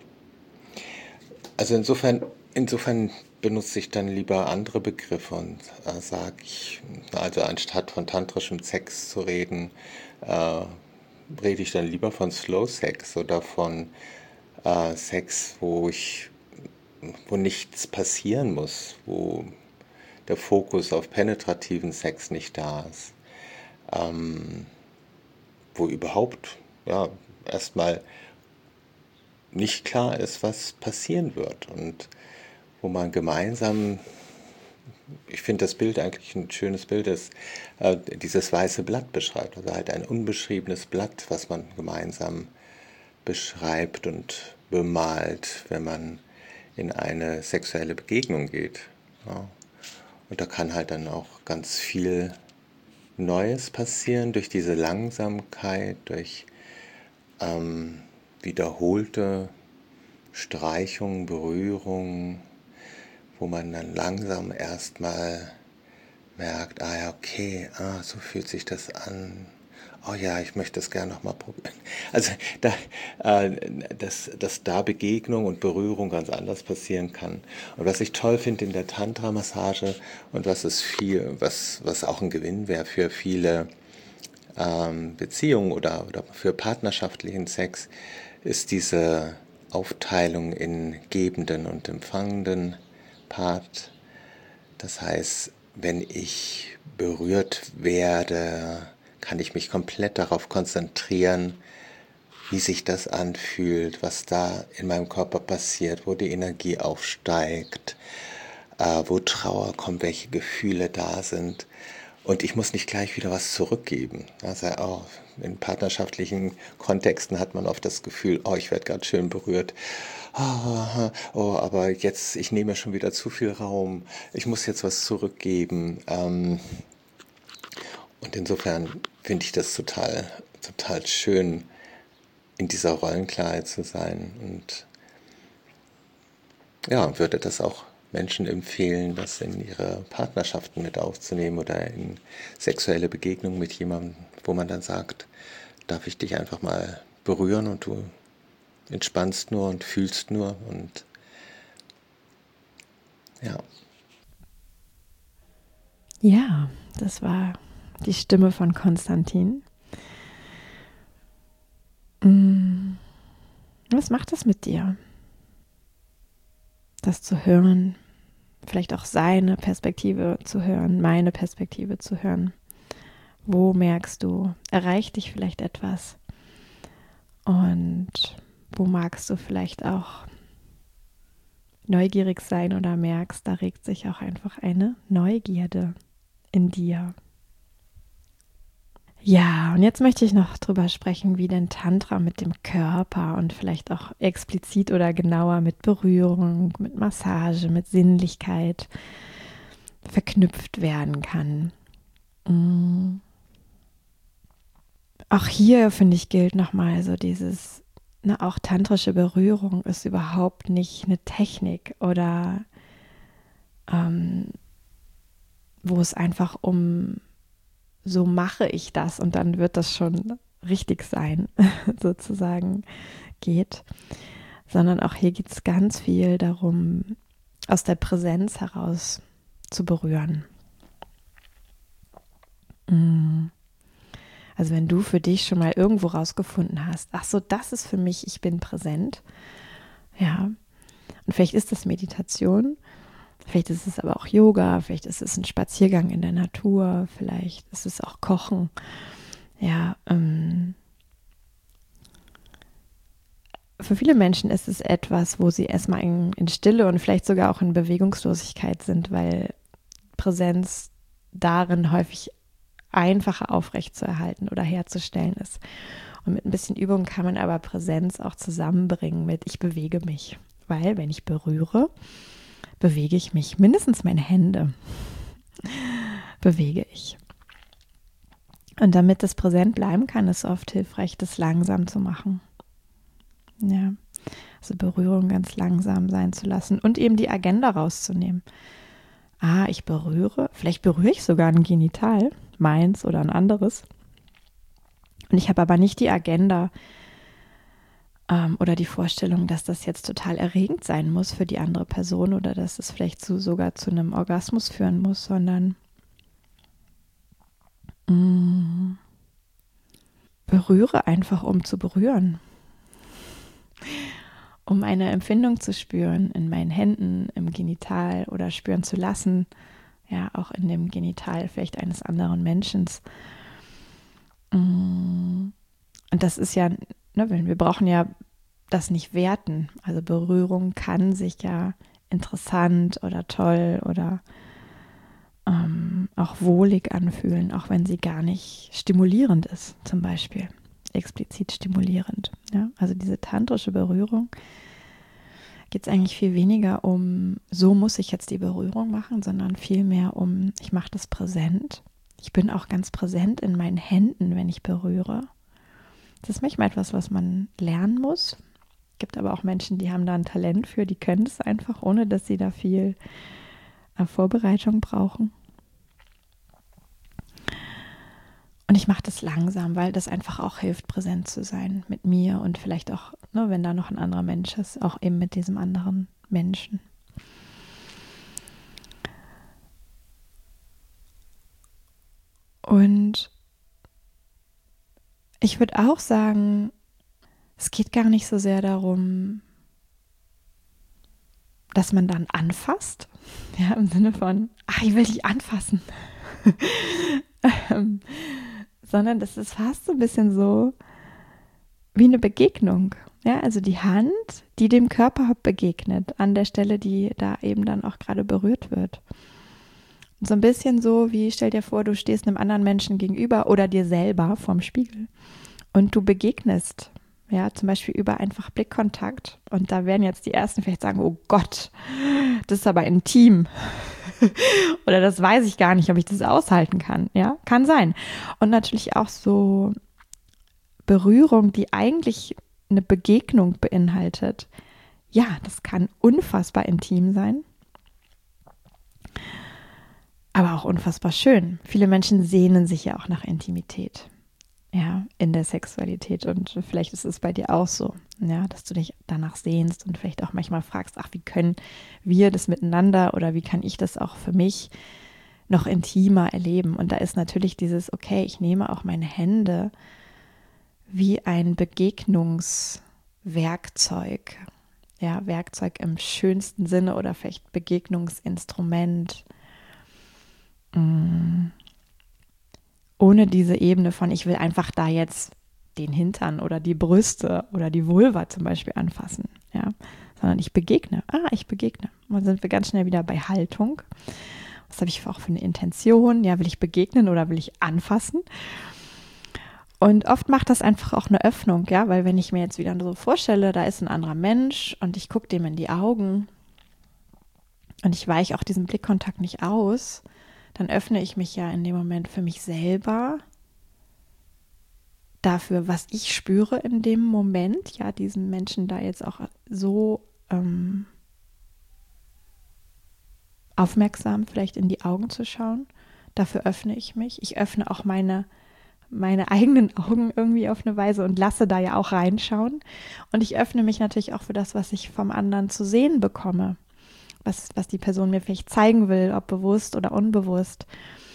Also insofern, insofern benutze ich dann lieber andere Begriffe und äh, sage ich, also anstatt von tantrischem Sex zu reden, äh, rede ich dann lieber von Slow Sex oder von äh, Sex, wo ich, wo nichts passieren muss, wo der Fokus auf penetrativen Sex nicht da ist, ähm, wo überhaupt ja erstmal nicht klar ist, was passieren wird und wo man gemeinsam, ich finde das Bild eigentlich ein schönes Bild, ist äh, dieses weiße Blatt beschreibt, also halt ein unbeschriebenes Blatt, was man gemeinsam beschreibt und bemalt, wenn man in eine sexuelle Begegnung geht. Ja. Und da kann halt dann auch ganz viel Neues passieren durch diese Langsamkeit, durch ähm, wiederholte Streichung, Berührung, wo man dann langsam erstmal merkt, ah ja, okay, ah, so fühlt sich das an. Oh ja, ich möchte das gerne nochmal probieren. Also, da, äh, dass, dass da Begegnung und Berührung ganz anders passieren kann. Und was ich toll finde in der Tantra-Massage und was es viel, was, was auch ein Gewinn wäre für viele ähm, Beziehungen oder, oder für partnerschaftlichen Sex, ist diese Aufteilung in gebenden und empfangenden Part. Das heißt, wenn ich berührt werde, kann ich mich komplett darauf konzentrieren, wie sich das anfühlt, was da in meinem Körper passiert, wo die Energie aufsteigt, äh, wo Trauer kommt, welche Gefühle da sind. Und ich muss nicht gleich wieder was zurückgeben. Also auch in partnerschaftlichen Kontexten hat man oft das Gefühl, oh, ich werde gerade schön berührt. Ah, oh, aber jetzt, ich nehme schon wieder zu viel Raum. Ich muss jetzt was zurückgeben. Ähm, und insofern finde ich das total, total schön, in dieser Rollenklarheit zu sein. Und ja, würde das auch Menschen empfehlen, das in ihre Partnerschaften mit aufzunehmen oder in sexuelle Begegnungen mit jemandem, wo man dann sagt, darf ich dich einfach mal berühren und du entspannst nur und fühlst nur und ja. Ja, das war die Stimme von Konstantin. Was macht das mit dir? Das zu hören, vielleicht auch seine Perspektive zu hören, meine Perspektive zu hören. Wo merkst du, erreicht dich vielleicht etwas? Und wo magst du vielleicht auch neugierig sein oder merkst, da regt sich auch einfach eine Neugierde in dir. Ja, und jetzt möchte ich noch drüber sprechen, wie denn Tantra mit dem Körper und vielleicht auch explizit oder genauer mit Berührung, mit Massage, mit Sinnlichkeit verknüpft werden kann. auch hier, finde ich, gilt nochmal so dieses, ne, auch tantrische Berührung ist überhaupt nicht eine Technik oder ähm, wo es einfach um so mache ich das und dann wird das schon richtig sein, sozusagen geht, sondern auch hier geht es ganz viel darum, aus der Präsenz heraus zu berühren. Also wenn du für dich schon mal irgendwo rausgefunden hast, ach so, das ist für mich, ich bin präsent, ja, und vielleicht ist das Meditation, vielleicht ist es aber auch Yoga, vielleicht ist es ein Spaziergang in der Natur, vielleicht ist es auch Kochen, ja, ähm, für viele Menschen ist es etwas, wo sie erstmal in, in Stille und vielleicht sogar auch in Bewegungslosigkeit sind, weil Präsenz darin häufig einfacher aufrechtzuerhalten oder herzustellen ist. Und mit ein bisschen Übung kann man aber Präsenz auch zusammenbringen mit ich bewege mich. Weil wenn ich berühre, bewege ich mich. Mindestens meine Hände bewege ich. Und damit das präsent bleiben kann, ist oft hilfreich, das langsam zu machen. Ja, also Berührung ganz langsam sein zu lassen und eben die Agenda rauszunehmen. Ah, ich berühre, vielleicht berühre ich sogar ein Genital, meins oder ein anderes. Und ich habe aber nicht die Agenda ähm, oder die Vorstellung, dass das jetzt total erregend sein muss für die andere Person oder dass es vielleicht zu, sogar zu einem Orgasmus führen muss, sondern mh, berühre einfach, um zu berühren. Um eine Empfindung zu spüren in meinen Händen, im Genital oder spüren zu lassen, ja, auch in dem Genital vielleicht eines anderen Menschen. Und das ist ja, ne, wir brauchen ja das nicht werten. Also Berührung kann sich ja interessant oder toll oder ähm, auch wohlig anfühlen, auch wenn sie gar nicht stimulierend ist, zum Beispiel. Explizit stimulierend. Ja? Also diese tantrische Berührung geht es eigentlich viel weniger um, so muss ich jetzt die Berührung machen, sondern vielmehr um, ich mache das präsent. Ich bin auch ganz präsent in meinen Händen, wenn ich berühre. Das ist manchmal etwas, was man lernen muss. Es gibt aber auch Menschen, die haben da ein Talent für, die können es einfach, ohne dass sie da viel äh, Vorbereitung brauchen. Und ich mache das langsam, weil das einfach auch hilft, präsent zu sein mit mir und vielleicht auch, ne, wenn da noch ein anderer Mensch ist, auch eben mit diesem anderen Menschen. Und ich würde auch sagen, es geht gar nicht so sehr darum, dass man dann anfasst, ja, im Sinne von, ach, ich will dich anfassen. ähm, sondern das ist fast so ein bisschen so wie eine Begegnung. Ja, also die Hand, die dem Körper begegnet, an der Stelle, die da eben dann auch gerade berührt wird. Und so ein bisschen so wie, stell dir vor, du stehst einem anderen Menschen gegenüber oder dir selber vorm Spiegel und du begegnest, ja, zum Beispiel über einfach Blickkontakt. Und da werden jetzt die Ersten vielleicht sagen, oh Gott, das ist aber intim. Oder das weiß ich gar nicht, ob ich das aushalten kann. Ja, kann sein. Und natürlich auch so Berührung, die eigentlich eine Begegnung beinhaltet. Ja, das kann unfassbar intim sein. Aber auch unfassbar schön. Viele Menschen sehnen sich ja auch nach Intimität. Ja, in der Sexualität. Und vielleicht ist es bei dir auch so, ja, dass du dich danach sehnst und vielleicht auch manchmal fragst, ach, wie können wir das miteinander oder wie kann ich das auch für mich noch intimer erleben? Und da ist natürlich dieses, okay, ich nehme auch meine Hände wie ein Begegnungswerkzeug. Ja, Werkzeug im schönsten Sinne oder vielleicht Begegnungsinstrument. Mm. Ohne diese Ebene von, ich will einfach da jetzt den Hintern oder die Brüste oder die Vulva zum Beispiel anfassen, ja, sondern ich begegne, ah, ich begegne. Und dann sind wir ganz schnell wieder bei Haltung. Was habe ich auch für eine Intention? Ja, will ich begegnen oder will ich anfassen? Und oft macht das einfach auch eine Öffnung, ja, weil wenn ich mir jetzt wieder so vorstelle, da ist ein anderer Mensch und ich gucke dem in die Augen und ich weiche auch diesen Blickkontakt nicht aus, dann öffne ich mich ja in dem Moment für mich selber, dafür, was ich spüre in dem Moment, ja, diesen Menschen da jetzt auch so ähm, aufmerksam vielleicht in die Augen zu schauen. Dafür öffne ich mich. Ich öffne auch meine, meine eigenen Augen irgendwie auf eine Weise und lasse da ja auch reinschauen. Und ich öffne mich natürlich auch für das, was ich vom anderen zu sehen bekomme. Was, was die Person mir vielleicht zeigen will, ob bewusst oder unbewusst.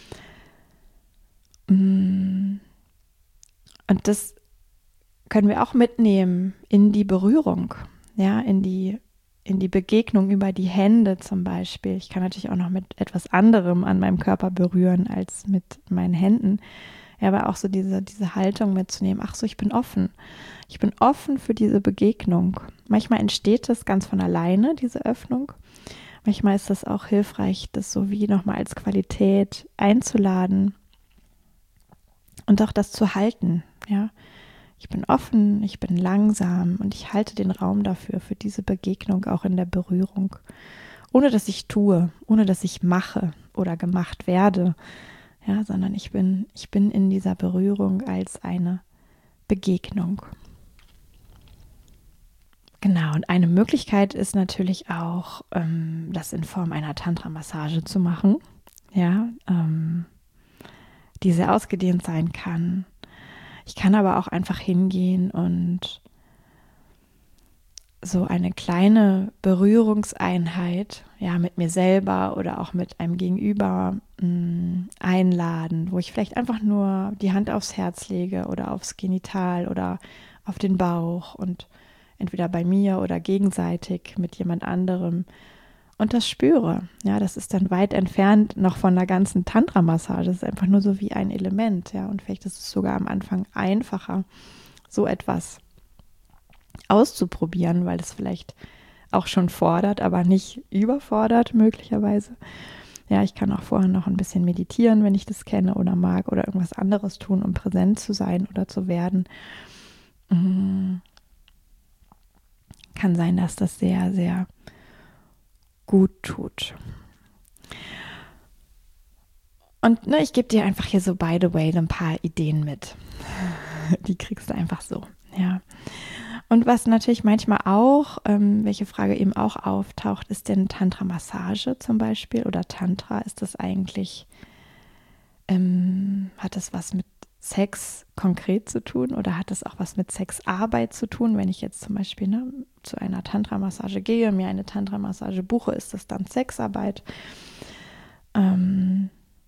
Und das können wir auch mitnehmen in die Berührung, ja, in die, in die Begegnung über die Hände zum Beispiel. Ich kann natürlich auch noch mit etwas anderem an meinem Körper berühren als mit meinen Händen. Ja, aber auch so diese, diese Haltung mitzunehmen. Ach so, ich bin offen. Ich bin offen für diese Begegnung. Manchmal entsteht das ganz von alleine, diese Öffnung. Manchmal ist das auch hilfreich, das so wie nochmal als Qualität einzuladen und auch das zu halten, ja. Ich bin offen, ich bin langsam und ich halte den Raum dafür, für diese Begegnung auch in der Berührung. Ohne dass ich tue, ohne dass ich mache oder gemacht werde, ja, sondern ich bin, ich bin in dieser Berührung als eine Begegnung. Genau, und eine Möglichkeit ist natürlich auch, ähm, das in Form einer Tantra-Massage zu machen, ja, ähm, die sehr ausgedehnt sein kann. Ich kann aber auch einfach hingehen und so eine kleine Berührungseinheit, ja, mit mir selber oder auch mit einem Gegenüber mh, einladen, wo ich vielleicht einfach nur die Hand aufs Herz lege oder aufs Genital oder auf den Bauch und entweder bei mir oder gegenseitig mit jemand anderem und das spüre. Ja, das ist dann weit entfernt noch von einer ganzen Tantra-Massage. Das ist einfach nur so wie ein Element, ja, und vielleicht ist es sogar am Anfang einfacher, so etwas auszuprobieren, weil es vielleicht auch schon fordert, aber nicht überfordert möglicherweise. Ja, ich kann auch vorher noch ein bisschen meditieren, wenn ich das kenne oder mag oder irgendwas anderes tun, um präsent zu sein oder zu werden. Mhm. Kann sein, dass das sehr, sehr gut tut. Und ne, ich gebe dir einfach hier so by the way ein paar Ideen mit. Die kriegst du einfach so, ja. Und was natürlich manchmal auch, ähm, welche Frage eben auch auftaucht, ist denn Tantra-Massage zum Beispiel oder Tantra, ist das eigentlich, ähm, hat das was mit Sex konkret zu tun oder hat das auch was mit Sexarbeit zu tun? Wenn ich jetzt zum Beispiel ne, zu einer Tantra-Massage gehe, mir eine Tantra-Massage buche, ist das dann Sexarbeit? Ähm,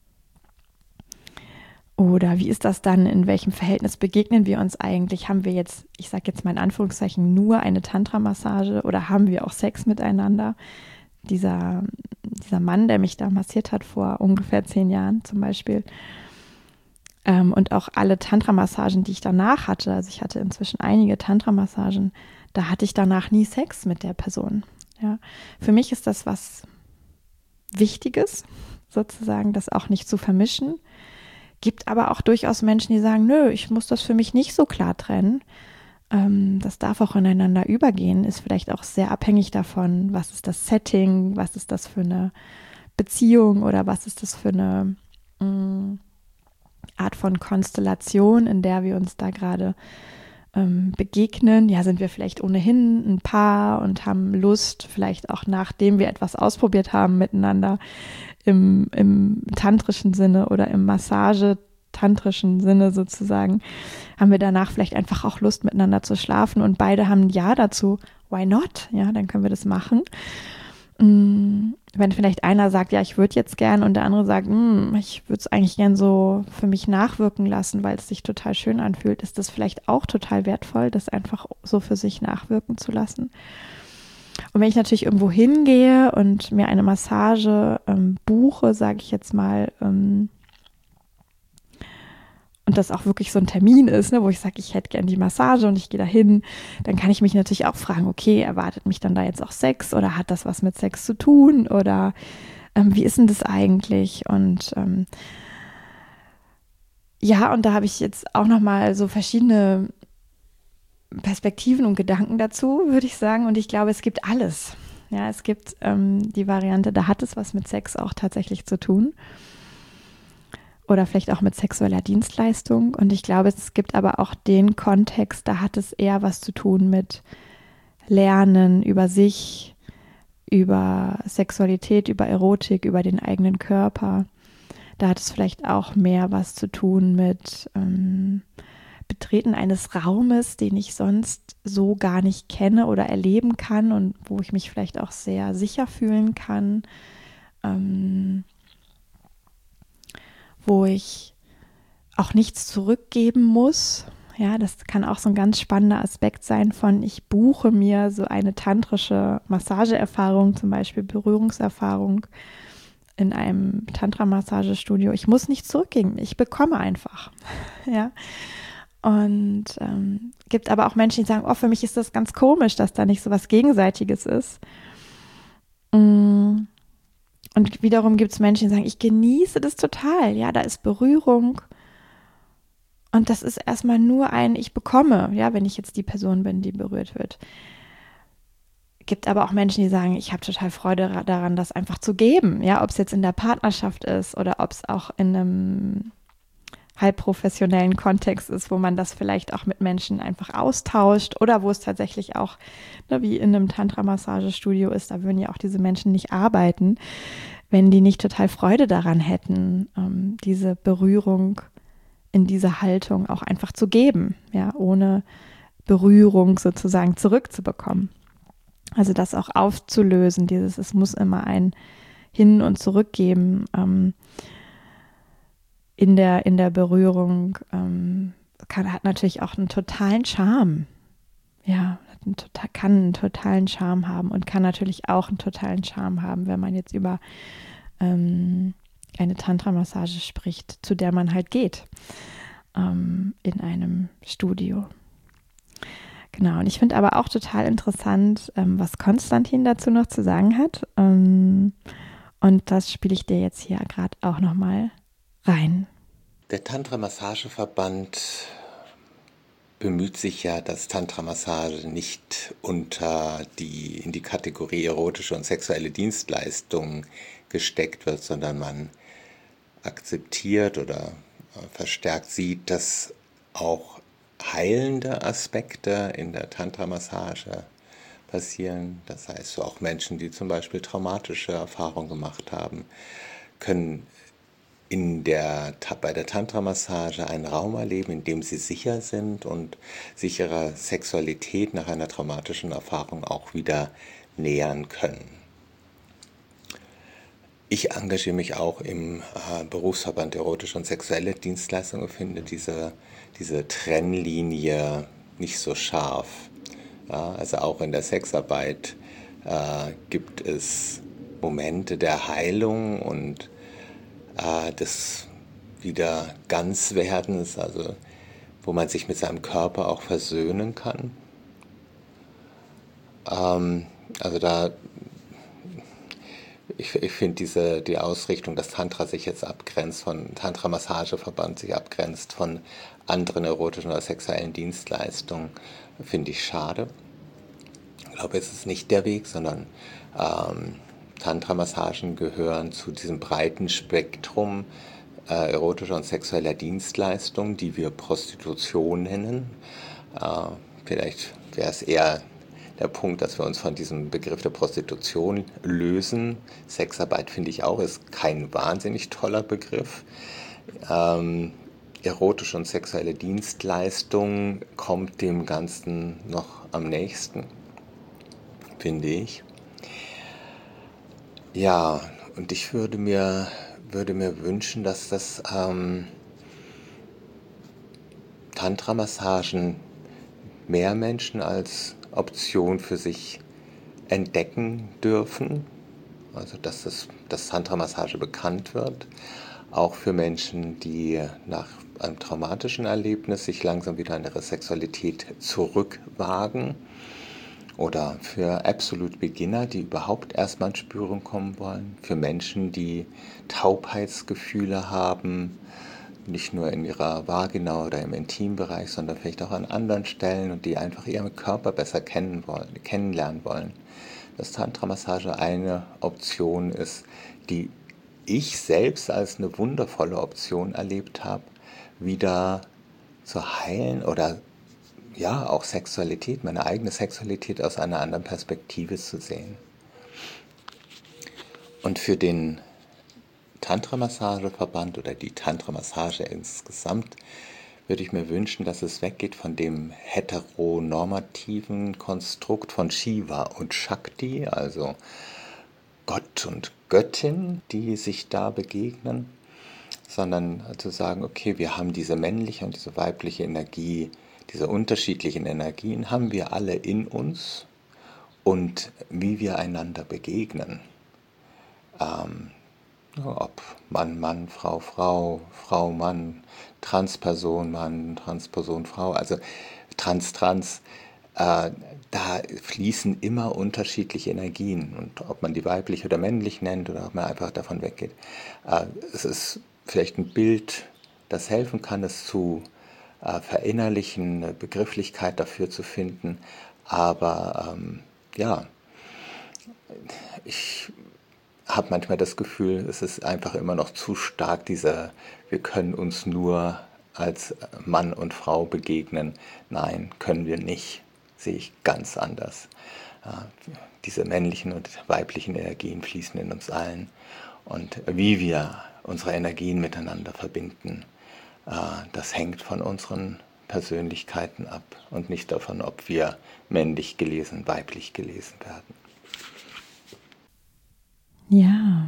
Oder wie ist das dann, in welchem Verhältnis begegnen wir uns eigentlich? Haben wir jetzt, ich sage jetzt mal in Anführungszeichen, nur eine Tantra-Massage oder haben wir auch Sex miteinander? Dieser, dieser Mann, der mich da massiert hat vor ungefähr zehn Jahren zum Beispiel, ähm, und auch alle Tantra-Massagen, die ich danach hatte, also ich hatte inzwischen einige Tantra-Massagen, da hatte ich danach nie Sex mit der Person. Ja. Für mich ist das was Wichtiges, sozusagen, das auch nicht zu vermischen. Gibt aber auch durchaus Menschen, die sagen, nö, ich muss das für mich nicht so klar trennen. Ähm, das darf auch ineinander übergehen, ist vielleicht auch sehr abhängig davon, was ist das Setting, was ist das für eine Beziehung oder was ist das für eine mh, Art von Konstellation, in der wir uns da gerade ähm, begegnen. Ja, sind wir vielleicht ohnehin ein Paar und haben Lust, vielleicht auch nachdem wir etwas ausprobiert haben miteinander, Im, im tantrischen Sinne oder im Massage-tantrischen Sinne sozusagen, haben wir danach vielleicht einfach auch Lust, miteinander zu schlafen und beide haben ein Ja dazu. Why not? Ja, dann können wir das machen. Wenn vielleicht einer sagt, ja, ich würde jetzt gern und der andere sagt, ich würde es eigentlich gern so für mich nachwirken lassen, weil es sich total schön anfühlt, ist das vielleicht auch total wertvoll, das einfach so für sich nachwirken zu lassen. Und wenn ich natürlich irgendwo hingehe und mir eine Massage ähm, buche, sage ich jetzt mal, ähm, und das auch wirklich so ein Termin ist, ne, wo ich sage, ich hätte gerne die Massage und ich gehe da hin, dann kann ich mich natürlich auch fragen, okay, erwartet mich dann da jetzt auch Sex oder hat das was mit Sex zu tun oder ähm, wie ist denn das eigentlich? Und ähm, ja, und da habe ich jetzt auch nochmal so verschiedene Perspektiven und Gedanken dazu, würde ich sagen. Und ich glaube, es gibt alles. Ja, es gibt ähm, die Variante, da hat es was mit Sex auch tatsächlich zu tun. oder vielleicht auch mit sexueller Dienstleistung. Und ich glaube, es gibt aber auch den Kontext, da hat es eher was zu tun mit Lernen über sich, über Sexualität, über Erotik, über den eigenen Körper. Da hat es vielleicht auch mehr was zu tun mit ähm, Betreten eines Raumes, den ich sonst so gar nicht kenne oder erleben kann und wo ich mich vielleicht auch sehr sicher fühlen kann, ähm, wo ich auch nichts zurückgeben muss. Ja, das kann auch so ein ganz spannender Aspekt sein von, ich buche mir so eine tantrische Massageerfahrung, zum Beispiel Berührungserfahrung in einem Tantra-Massagestudio. Ich muss nichts zurückgeben, ich bekomme einfach. Ja. Und ähm, gibt aber auch Menschen, die sagen, oh, für mich ist das ganz komisch, dass da nicht so was Gegenseitiges ist. Und wiederum gibt es Menschen, die sagen, ich genieße das total. Ja, da ist Berührung. Und das ist erstmal nur ein, ich bekomme, ja, wenn ich jetzt die Person bin, die berührt wird. Gibt aber auch Menschen, die sagen, ich habe total Freude daran, das einfach zu geben. Ja, ob es jetzt in der Partnerschaft ist oder ob es auch in einem halbprofessionellen Kontext ist, wo man das vielleicht auch mit Menschen einfach austauscht oder wo es tatsächlich auch, ne, wie in einem Tantra-Massagestudio ist, da würden ja auch diese Menschen nicht arbeiten, wenn die nicht total Freude daran hätten, ähm, diese Berührung in dieser Haltung auch einfach zu geben, ja, ohne Berührung sozusagen zurückzubekommen. Also das auch aufzulösen, dieses, es muss immer ein Hin- und Zurückgeben ähm, in der, in der Berührung, ähm, kann, hat natürlich auch einen totalen Charme. Ja, einen total, kann einen totalen Charme haben und kann natürlich auch einen totalen Charme haben, wenn man jetzt über ähm, eine Tantra-Massage spricht, zu der man halt geht ähm, in einem Studio. Genau, und ich finde aber auch total interessant, ähm, was Konstantin dazu noch zu sagen hat. Ähm, und das spiele ich dir jetzt hier gerade auch nochmal rein. Der Tantra-Massageverband bemüht sich ja, dass Tantra-Massage nicht unter die, in die Kategorie erotische und sexuelle Dienstleistungen gesteckt wird, sondern man akzeptiert oder verstärkt sieht, dass auch heilende Aspekte in der Tantra-Massage passieren. Das heißt, so auch Menschen, die zum Beispiel traumatische Erfahrungen gemacht haben, können in der, bei der Tantra-Massage einen Raum erleben, in dem sie sicher sind und sich ihrer Sexualität nach einer traumatischen Erfahrung auch wieder nähern können. Ich engagiere mich auch im äh, Berufsverband Erotische und Sexuelle Dienstleistungen und finde diese, diese Trennlinie nicht so scharf. Ja, also auch in der Sexarbeit äh, gibt es Momente der Heilung und äh, des wieder Ganzwerdens, also wo man sich mit seinem Körper auch versöhnen kann. Ähm, also da Ich, ich finde diese die Ausrichtung, dass Tantra sich jetzt abgrenzt von Tantra-Massageverband sich abgrenzt von anderen erotischen oder sexuellen Dienstleistungen, finde ich schade. Ich glaube, es ist nicht der Weg, sondern ähm, Tantra-Massagen gehören zu diesem breiten Spektrum äh, erotischer und sexueller Dienstleistungen, die wir Prostitution nennen. Äh, vielleicht wäre es eher der Punkt, dass wir uns von diesem Begriff der Prostitution lösen. Sexarbeit finde ich auch, ist kein wahnsinnig toller Begriff. Ähm, erotische und sexuelle Dienstleistung kommt dem Ganzen noch am nächsten, finde ich. Ja, und ich würde mir, würde mir wünschen, dass das ähm, Tantra-Massagen mehr Menschen als Option für sich entdecken dürfen. Also dass das, dass Tantra-Massage bekannt wird, auch für Menschen, die nach einem traumatischen Erlebnis sich langsam wieder an ihre Sexualität zurückwagen, oder für Absolute Beginner, die überhaupt erstmal in Spürung kommen wollen, für Menschen, die Taubheitsgefühle haben, nicht nur in ihrer Vagina oder im Intimbereich, sondern vielleicht auch an anderen Stellen und die einfach ihren Körper besser kennen wollen, kennenlernen wollen. Dass Tantra-Massage eine Option ist, die ich selbst als eine wundervolle Option erlebt habe, wieder zu heilen oder ja, auch Sexualität, meine eigene Sexualität aus einer anderen Perspektive zu sehen. Und für den Tantra-Massage-Verband oder die Tantra-Massage insgesamt würde ich mir wünschen, dass es weggeht von dem heteronormativen Konstrukt von Shiva und Shakti, also Gott und Göttin, die sich da begegnen, sondern zu sagen, okay, wir haben diese männliche und diese weibliche Energie, diese unterschiedlichen Energien haben wir alle in uns und wie wir einander begegnen. Ähm, ob Mann, Mann, Frau, Frau, Frau, Mann, Transperson, Mann, Transperson, Frau, also Trans, Trans, äh, da fließen immer unterschiedliche Energien. Und ob man die weiblich oder männlich nennt oder ob man einfach davon weggeht. Äh, es ist vielleicht ein Bild, das helfen kann, es zu äh, verinnerlichen, eine Begrifflichkeit dafür zu finden. Aber ähm, ja, ich habe manchmal das Gefühl, es ist einfach immer noch zu stark dieser, wir können uns nur als Mann und Frau begegnen. Nein, können wir nicht. Sehe ich ganz anders. Ja, diese männlichen und weiblichen Energien fließen in uns allen. Und wie wir unsere Energien miteinander verbinden, äh, das hängt von unseren Persönlichkeiten ab und nicht davon, ob wir männlich gelesen, weiblich gelesen werden. Ja,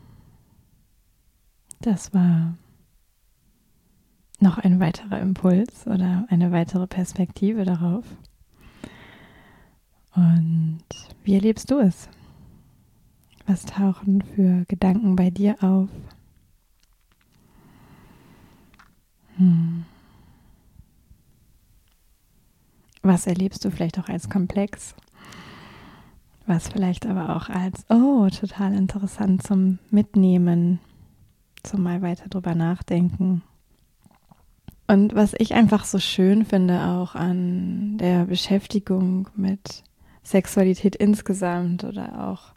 das war noch ein weiterer Impuls oder eine weitere Perspektive darauf. Und wie erlebst du es? Was tauchen für Gedanken bei dir auf? Hm. Was erlebst du vielleicht auch als komplex? Was vielleicht aber auch als, oh, total interessant zum Mitnehmen, zum mal weiter drüber nachdenken. Und was ich einfach so schön finde auch an der Beschäftigung mit Sexualität insgesamt oder auch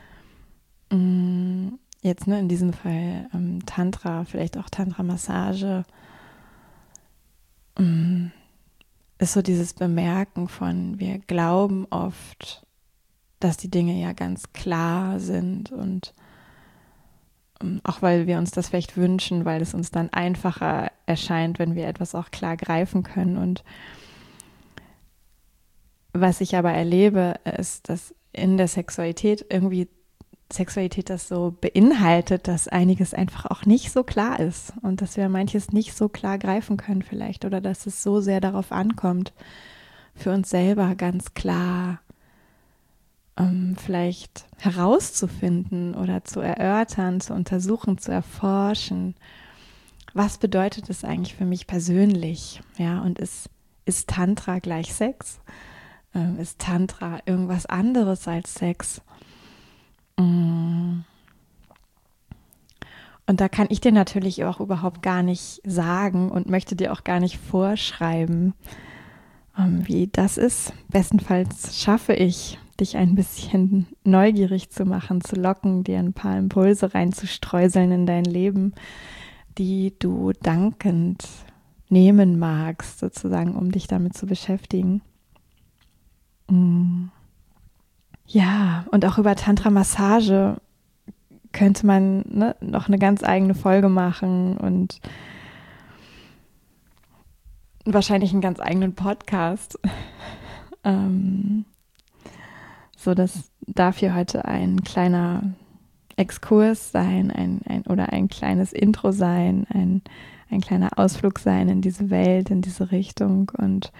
mh, jetzt ne, in diesem Fall ähm, Tantra, vielleicht auch Tantra-Massage, mh, ist so dieses Bemerken von, wir glauben oft, dass die Dinge ja ganz klar sind und ähm, auch weil wir uns das vielleicht wünschen, weil es uns dann einfacher erscheint, wenn wir etwas auch klar greifen können. Und was ich aber erlebe, ist, dass in der Sexualität irgendwie Sexualität das so beinhaltet, dass einiges einfach auch nicht so klar ist und dass wir manches nicht so klar greifen können vielleicht oder dass es so sehr darauf ankommt, für uns selber ganz klar ähm, vielleicht herauszufinden oder zu erörtern, zu untersuchen, zu erforschen. Was bedeutet es eigentlich für mich persönlich? Ja, und ist, ist Tantra gleich Sex? Ähm, ist Tantra irgendwas anderes als Sex? Und da kann ich dir natürlich auch überhaupt gar nicht sagen und möchte dir auch gar nicht vorschreiben, wie das ist. Bestenfalls schaffe ich, dich ein bisschen neugierig zu machen, zu locken, dir ein paar Impulse reinzustreuseln in dein Leben, die du dankend nehmen magst, sozusagen, um dich damit zu beschäftigen. Ja, und auch über Tantra-Massage könnte man ne, noch eine ganz eigene Folge machen und wahrscheinlich einen ganz eigenen Podcast. ähm, so, das darf hier heute ein kleiner Exkurs sein, ein, ein, oder ein kleines Intro sein, ein, ein kleiner Ausflug sein in diese Welt, in diese Richtung. Und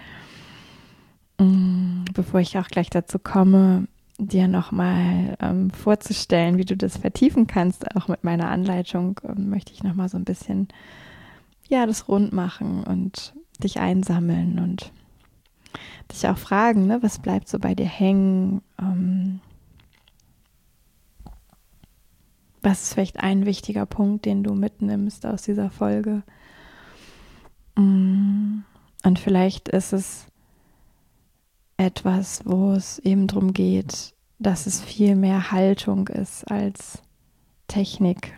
mh, bevor ich auch gleich dazu komme, dir nochmal ähm, vorzustellen, wie du das vertiefen kannst, auch mit meiner Anleitung, ähm, möchte ich nochmal so ein bisschen, ja, das rund machen und dich einsammeln und dich auch fragen, ne, was bleibt so bei dir hängen? Ähm, was ist vielleicht ein wichtiger Punkt, den du mitnimmst aus dieser Folge? Und vielleicht ist es etwas, wo es eben darum geht, dass es viel mehr Haltung ist als Technik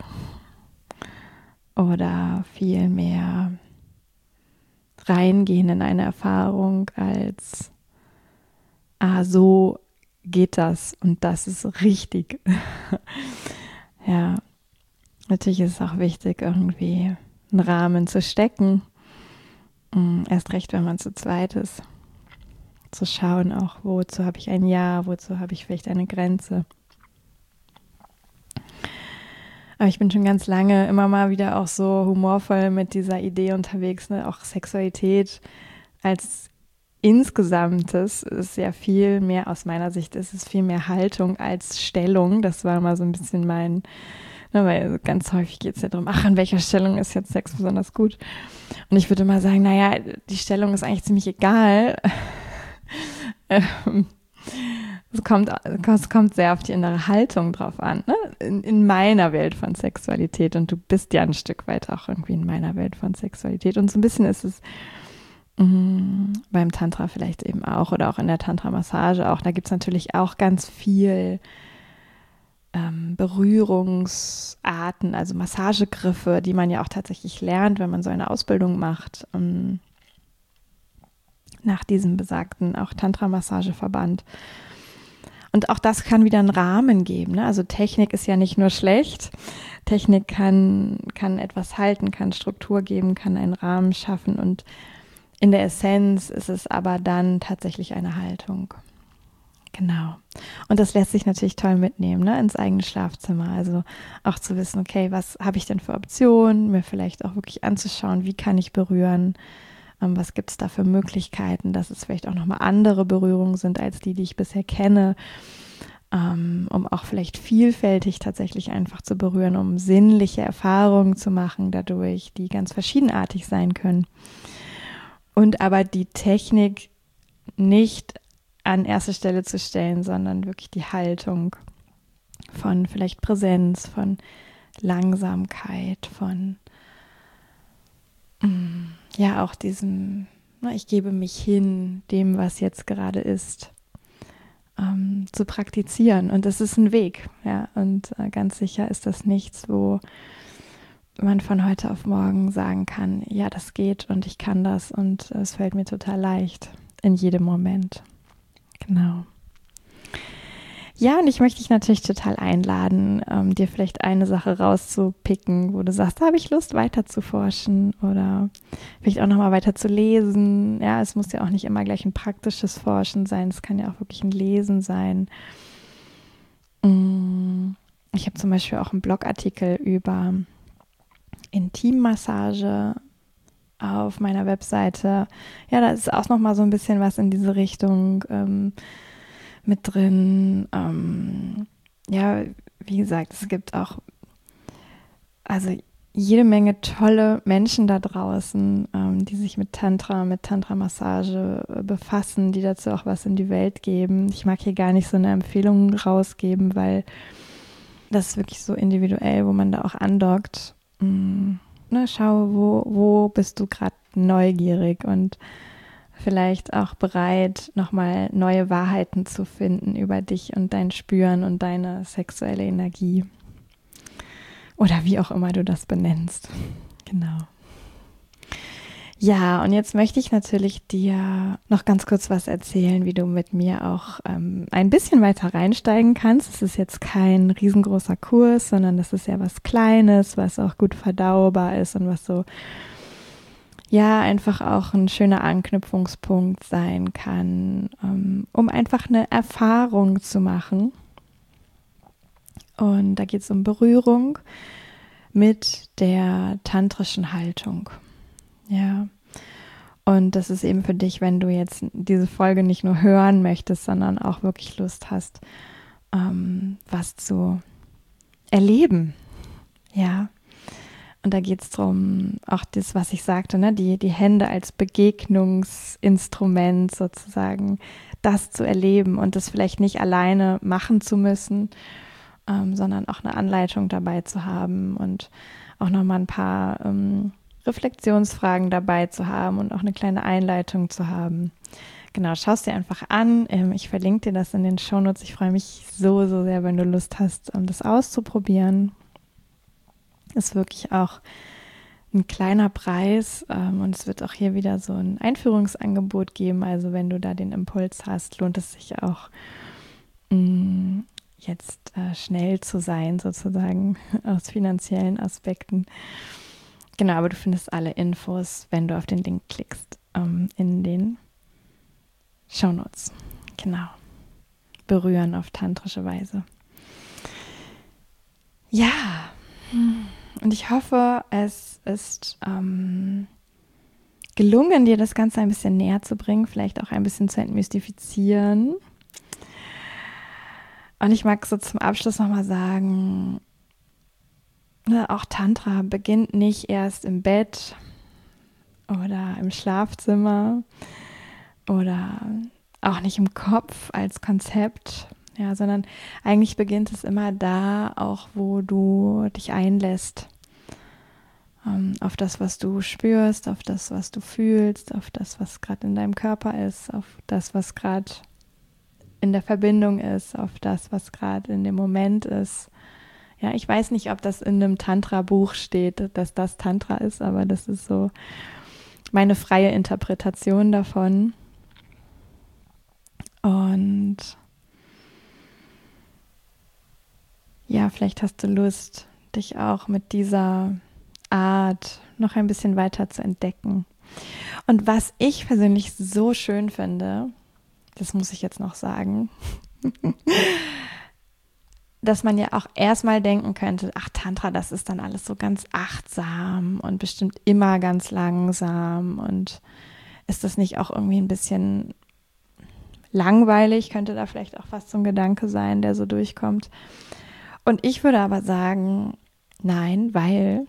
oder viel mehr reingehen in eine Erfahrung als, ah, so geht das und das ist richtig. Ja, natürlich ist es auch wichtig, irgendwie einen Rahmen zu stecken. Erst recht, wenn man zu zweit ist. Zu schauen auch, wozu habe ich ein Ja, wozu habe ich vielleicht eine Grenze. Aber ich bin schon ganz lange immer mal wieder auch so humorvoll mit dieser Idee unterwegs, ne? Auch Sexualität als Insgesamtes ist ja viel mehr, aus meiner Sicht ist es viel mehr Haltung als Stellung. Das war mal so ein bisschen mein, ne, weil ganz häufig geht es ja darum, ach, in welcher Stellung ist jetzt Sex besonders gut? Und ich würde mal sagen, naja, die Stellung ist eigentlich ziemlich egal. Es kommt, es kommt sehr auf die innere Haltung drauf an, ne? In, in meiner Welt von Sexualität, und du bist ja ein Stück weit auch irgendwie in meiner Welt von Sexualität, und so ein bisschen ist es mh, beim Tantra vielleicht eben auch, oder auch in der Tantra-Massage auch, da gibt es natürlich auch ganz viel ähm, Berührungsarten, also Massagegriffe, die man ja auch tatsächlich lernt, wenn man so eine Ausbildung macht, ähm, nach diesem besagten auch Tantra-Massageverband. Und auch das kann wieder einen Rahmen geben, ne? Also Technik ist ja nicht nur schlecht. Technik kann, kann etwas halten, kann Struktur geben, kann einen Rahmen schaffen. Und in der Essenz ist es aber dann tatsächlich eine Haltung. Genau. Und das lässt sich natürlich toll mitnehmen, ne? Ins eigene Schlafzimmer. Also auch zu wissen, okay, was habe ich denn für Optionen? Mir vielleicht auch wirklich anzuschauen, wie kann ich berühren? Was gibt es da für Möglichkeiten, dass es vielleicht auch nochmal andere Berührungen sind als die, die ich bisher kenne, um auch vielleicht vielfältig tatsächlich einfach zu berühren, um sinnliche Erfahrungen zu machen dadurch, die ganz verschiedenartig sein können. Und aber die Technik nicht an erste Stelle zu stellen, sondern wirklich die Haltung von vielleicht Präsenz, von Langsamkeit, von ja, auch diesem, na, ich gebe mich hin, dem, was jetzt gerade ist, ähm, zu praktizieren. Und das ist ein Weg, ja. Und äh, ganz sicher ist das nichts, wo man von heute auf morgen sagen kann, ja, das geht und ich kann das und es fällt mir total leicht in jedem Moment. Genau. Ja, und ich möchte dich natürlich total einladen, ähm, dir vielleicht eine Sache rauszupicken, wo du sagst, da habe ich Lust, weiter zu forschen oder vielleicht auch nochmal weiter zu lesen. Ja, es muss ja auch nicht immer gleich ein praktisches Forschen sein, es kann ja auch wirklich ein Lesen sein. Ich habe zum Beispiel auch einen Blogartikel über Intimmassage auf meiner Webseite. Ja, da ist auch nochmal so ein bisschen was in diese Richtung ähm, mit drin. Ähm, ja, wie gesagt, es gibt auch also jede Menge tolle Menschen da draußen, ähm, die sich mit Tantra, mit Tantra-Massage äh, befassen, die dazu auch was in die Welt geben. Ich mag hier gar nicht so eine Empfehlung rausgeben, weil das ist wirklich so individuell, wo man da auch andockt. Mhm. Ne, schau, wo, wo bist du gerade neugierig und vielleicht auch bereit, nochmal neue Wahrheiten zu finden über dich und dein Spüren und deine sexuelle Energie. Oder wie auch immer du das benennst. Genau. Ja, und jetzt möchte ich natürlich dir noch ganz kurz was erzählen, wie du mit mir auch ähm, ein bisschen weiter reinsteigen kannst. Es ist jetzt kein riesengroßer Kurs, sondern das ist ja was Kleines, was auch gut verdaubar ist und was so ja, einfach auch ein schöner Anknüpfungspunkt sein kann, ähm, um einfach eine Erfahrung zu machen. Und da geht es um Berührung mit der tantrischen Haltung. Ja. Und das ist eben für dich, wenn du jetzt diese Folge nicht nur hören möchtest, sondern auch wirklich Lust hast, ähm, was zu erleben. Ja. Und da geht es darum, auch das, was ich sagte, ne, die, die Hände als Begegnungsinstrument sozusagen, das zu erleben und das vielleicht nicht alleine machen zu müssen, ähm, sondern auch eine Anleitung dabei zu haben und auch nochmal ein paar ähm, Reflexionsfragen dabei zu haben und auch eine kleine Einleitung zu haben. Genau, schau es dir einfach an. Ähm, ich verlinke dir das in den Shownotes. Ich freue mich so, so sehr, wenn du Lust hast, um das auszuprobieren. Ist wirklich auch ein kleiner Preis ähm, und es wird auch hier wieder so ein Einführungsangebot geben. Also wenn du da den Impuls hast, lohnt es sich auch mh, jetzt äh, schnell zu sein, sozusagen aus finanziellen Aspekten. Genau, aber du findest alle Infos, wenn du auf den Link klickst, ähm, in den Shownotes. Genau. Berühren auf tantrische Weise. Ja, und ich hoffe, es ist ähm, gelungen, dir das Ganze ein bisschen näher zu bringen, vielleicht auch ein bisschen zu entmystifizieren. Und ich mag so zum Abschluss nochmal sagen, ne, auch Tantra beginnt nicht erst im Bett oder im Schlafzimmer oder auch nicht im Kopf als Konzept, ja, sondern eigentlich beginnt es immer da, auch wo du dich einlässt ähm, auf das, was du spürst, auf das, was du fühlst, auf das, was gerade in deinem Körper ist, auf das, was gerade in der Verbindung ist, auf das, was gerade in dem Moment ist. Ja, ich weiß nicht, ob das in einem Tantra-Buch steht, dass das Tantra ist, aber das ist so meine freie Interpretation davon. Und ja, vielleicht hast du Lust, dich auch mit dieser Art noch ein bisschen weiter zu entdecken. Und was ich persönlich so schön finde, das muss ich jetzt noch sagen, dass man ja auch erstmal denken könnte, ach, Tantra, das ist dann alles so ganz achtsam und bestimmt immer ganz langsam. Und ist das nicht auch irgendwie ein bisschen langweilig? Könnte da vielleicht auch fast so ein Gedanke sein, der so durchkommt. Und ich würde aber sagen, nein, weil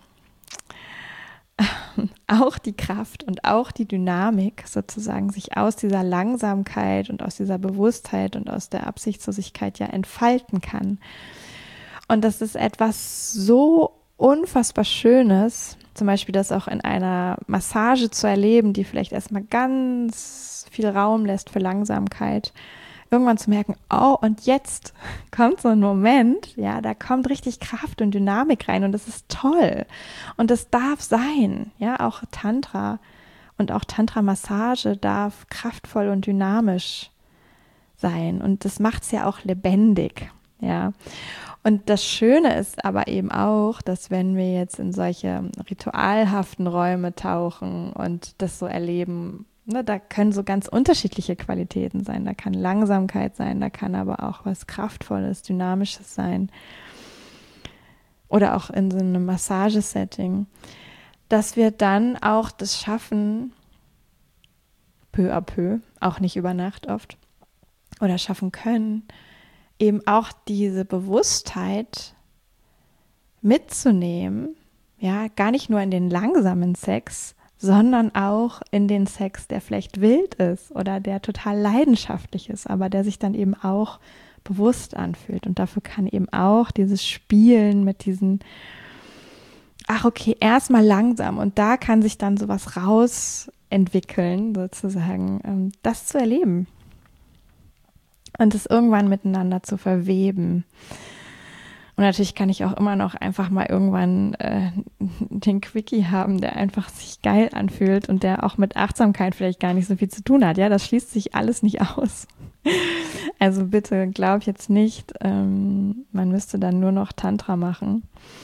auch die Kraft und auch die Dynamik sozusagen sich aus dieser Langsamkeit und aus dieser Bewusstheit und aus der Absichtslosigkeit ja entfalten kann. Und das ist etwas so unfassbar Schönes, zum Beispiel das auch in einer Massage zu erleben, die vielleicht erstmal ganz viel Raum lässt für Langsamkeit. Irgendwann zu merken, oh, und jetzt kommt so ein Moment, ja, da kommt richtig Kraft und Dynamik rein und das ist toll. Und das darf sein, ja, auch Tantra und auch Tantra-Massage darf kraftvoll und dynamisch sein und das macht es ja auch lebendig, ja. Und das Schöne ist aber eben auch, dass wenn wir jetzt in solche ritualhaften Räume tauchen und das so erleben, ne, da können so ganz unterschiedliche Qualitäten sein. Da kann Langsamkeit sein, da kann aber auch was Kraftvolles, Dynamisches sein. Oder auch in so einem Massagesetting, dass wir dann auch das schaffen, peu à peu, auch nicht über Nacht oft, oder schaffen können, eben auch diese Bewusstheit mitzunehmen, ja, gar nicht nur in den langsamen Sex, sondern auch in den Sex, der vielleicht wild ist oder der total leidenschaftlich ist, aber der sich dann eben auch bewusst anfühlt. Und dafür kann eben auch dieses Spielen mit diesen, ach okay, erstmal langsam und da kann sich dann sowas rausentwickeln, sozusagen, das zu erleben und es irgendwann miteinander zu verweben. Und natürlich kann ich auch immer noch einfach mal irgendwann äh, den Quickie haben, der einfach sich geil anfühlt und der auch mit Achtsamkeit vielleicht gar nicht so viel zu tun hat. Ja, das schließt sich alles nicht aus. Also bitte glaub jetzt nicht, ähm, man müsste dann nur noch Tantra machen.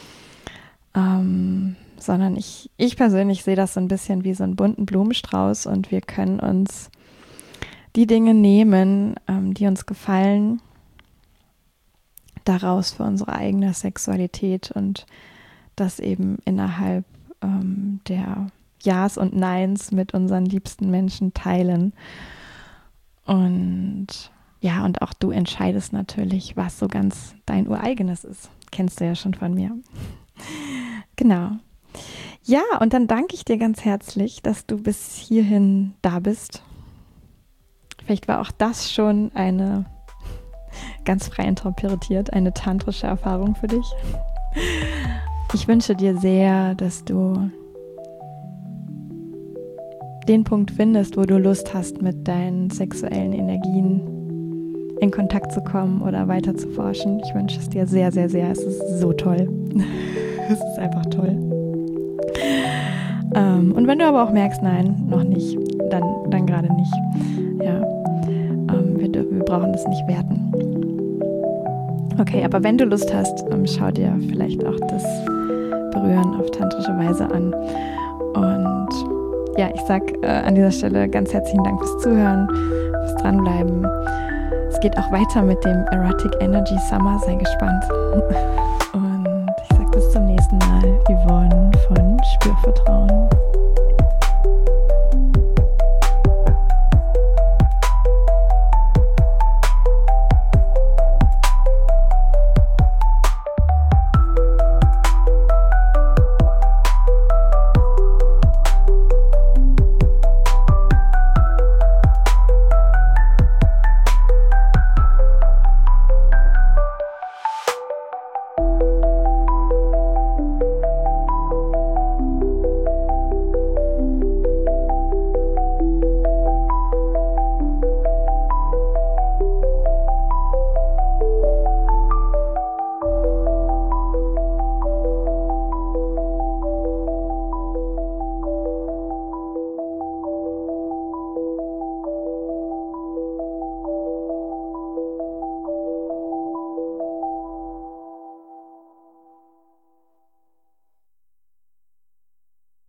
Ähm, sondern ich, ich persönlich sehe das so ein bisschen wie so einen bunten Blumenstrauß und wir können uns die Dinge nehmen, ähm, die uns gefallen, daraus für unsere eigene Sexualität und das eben innerhalb ähm, der Ja's und Neins mit unseren liebsten Menschen teilen. Und ja, und auch du entscheidest natürlich, was so ganz dein Ureigenes ist. Kennst du ja schon von mir. Genau. Ja, und dann danke ich dir ganz herzlich, dass du bis hierhin da bist. Vielleicht war auch das schon eine, ganz frei interpretiert, eine tantrische Erfahrung für dich. Ich wünsche dir sehr, dass du den Punkt findest, wo du Lust hast, mit deinen sexuellen Energien in Kontakt zu kommen oder weiter zu forschen. Ich wünsche es dir sehr, sehr, sehr. Es ist so toll. Es ist einfach toll. Ähm, und wenn du aber auch merkst, nein, noch nicht, dann, dann gerade nicht. Ja, ähm, wir, wir brauchen das nicht werten. Okay, aber wenn du Lust hast, ähm, schau dir vielleicht auch das Berühren auf tantrische Weise an. Und ja, ich sag äh, an dieser Stelle ganz herzlichen Dank fürs Zuhören, fürs Dranbleiben. Es geht auch weiter mit dem Erotic Energy Summer, sei gespannt. Und ich sag bis zum nächsten Mal. Yvonne von Spürvertrauen.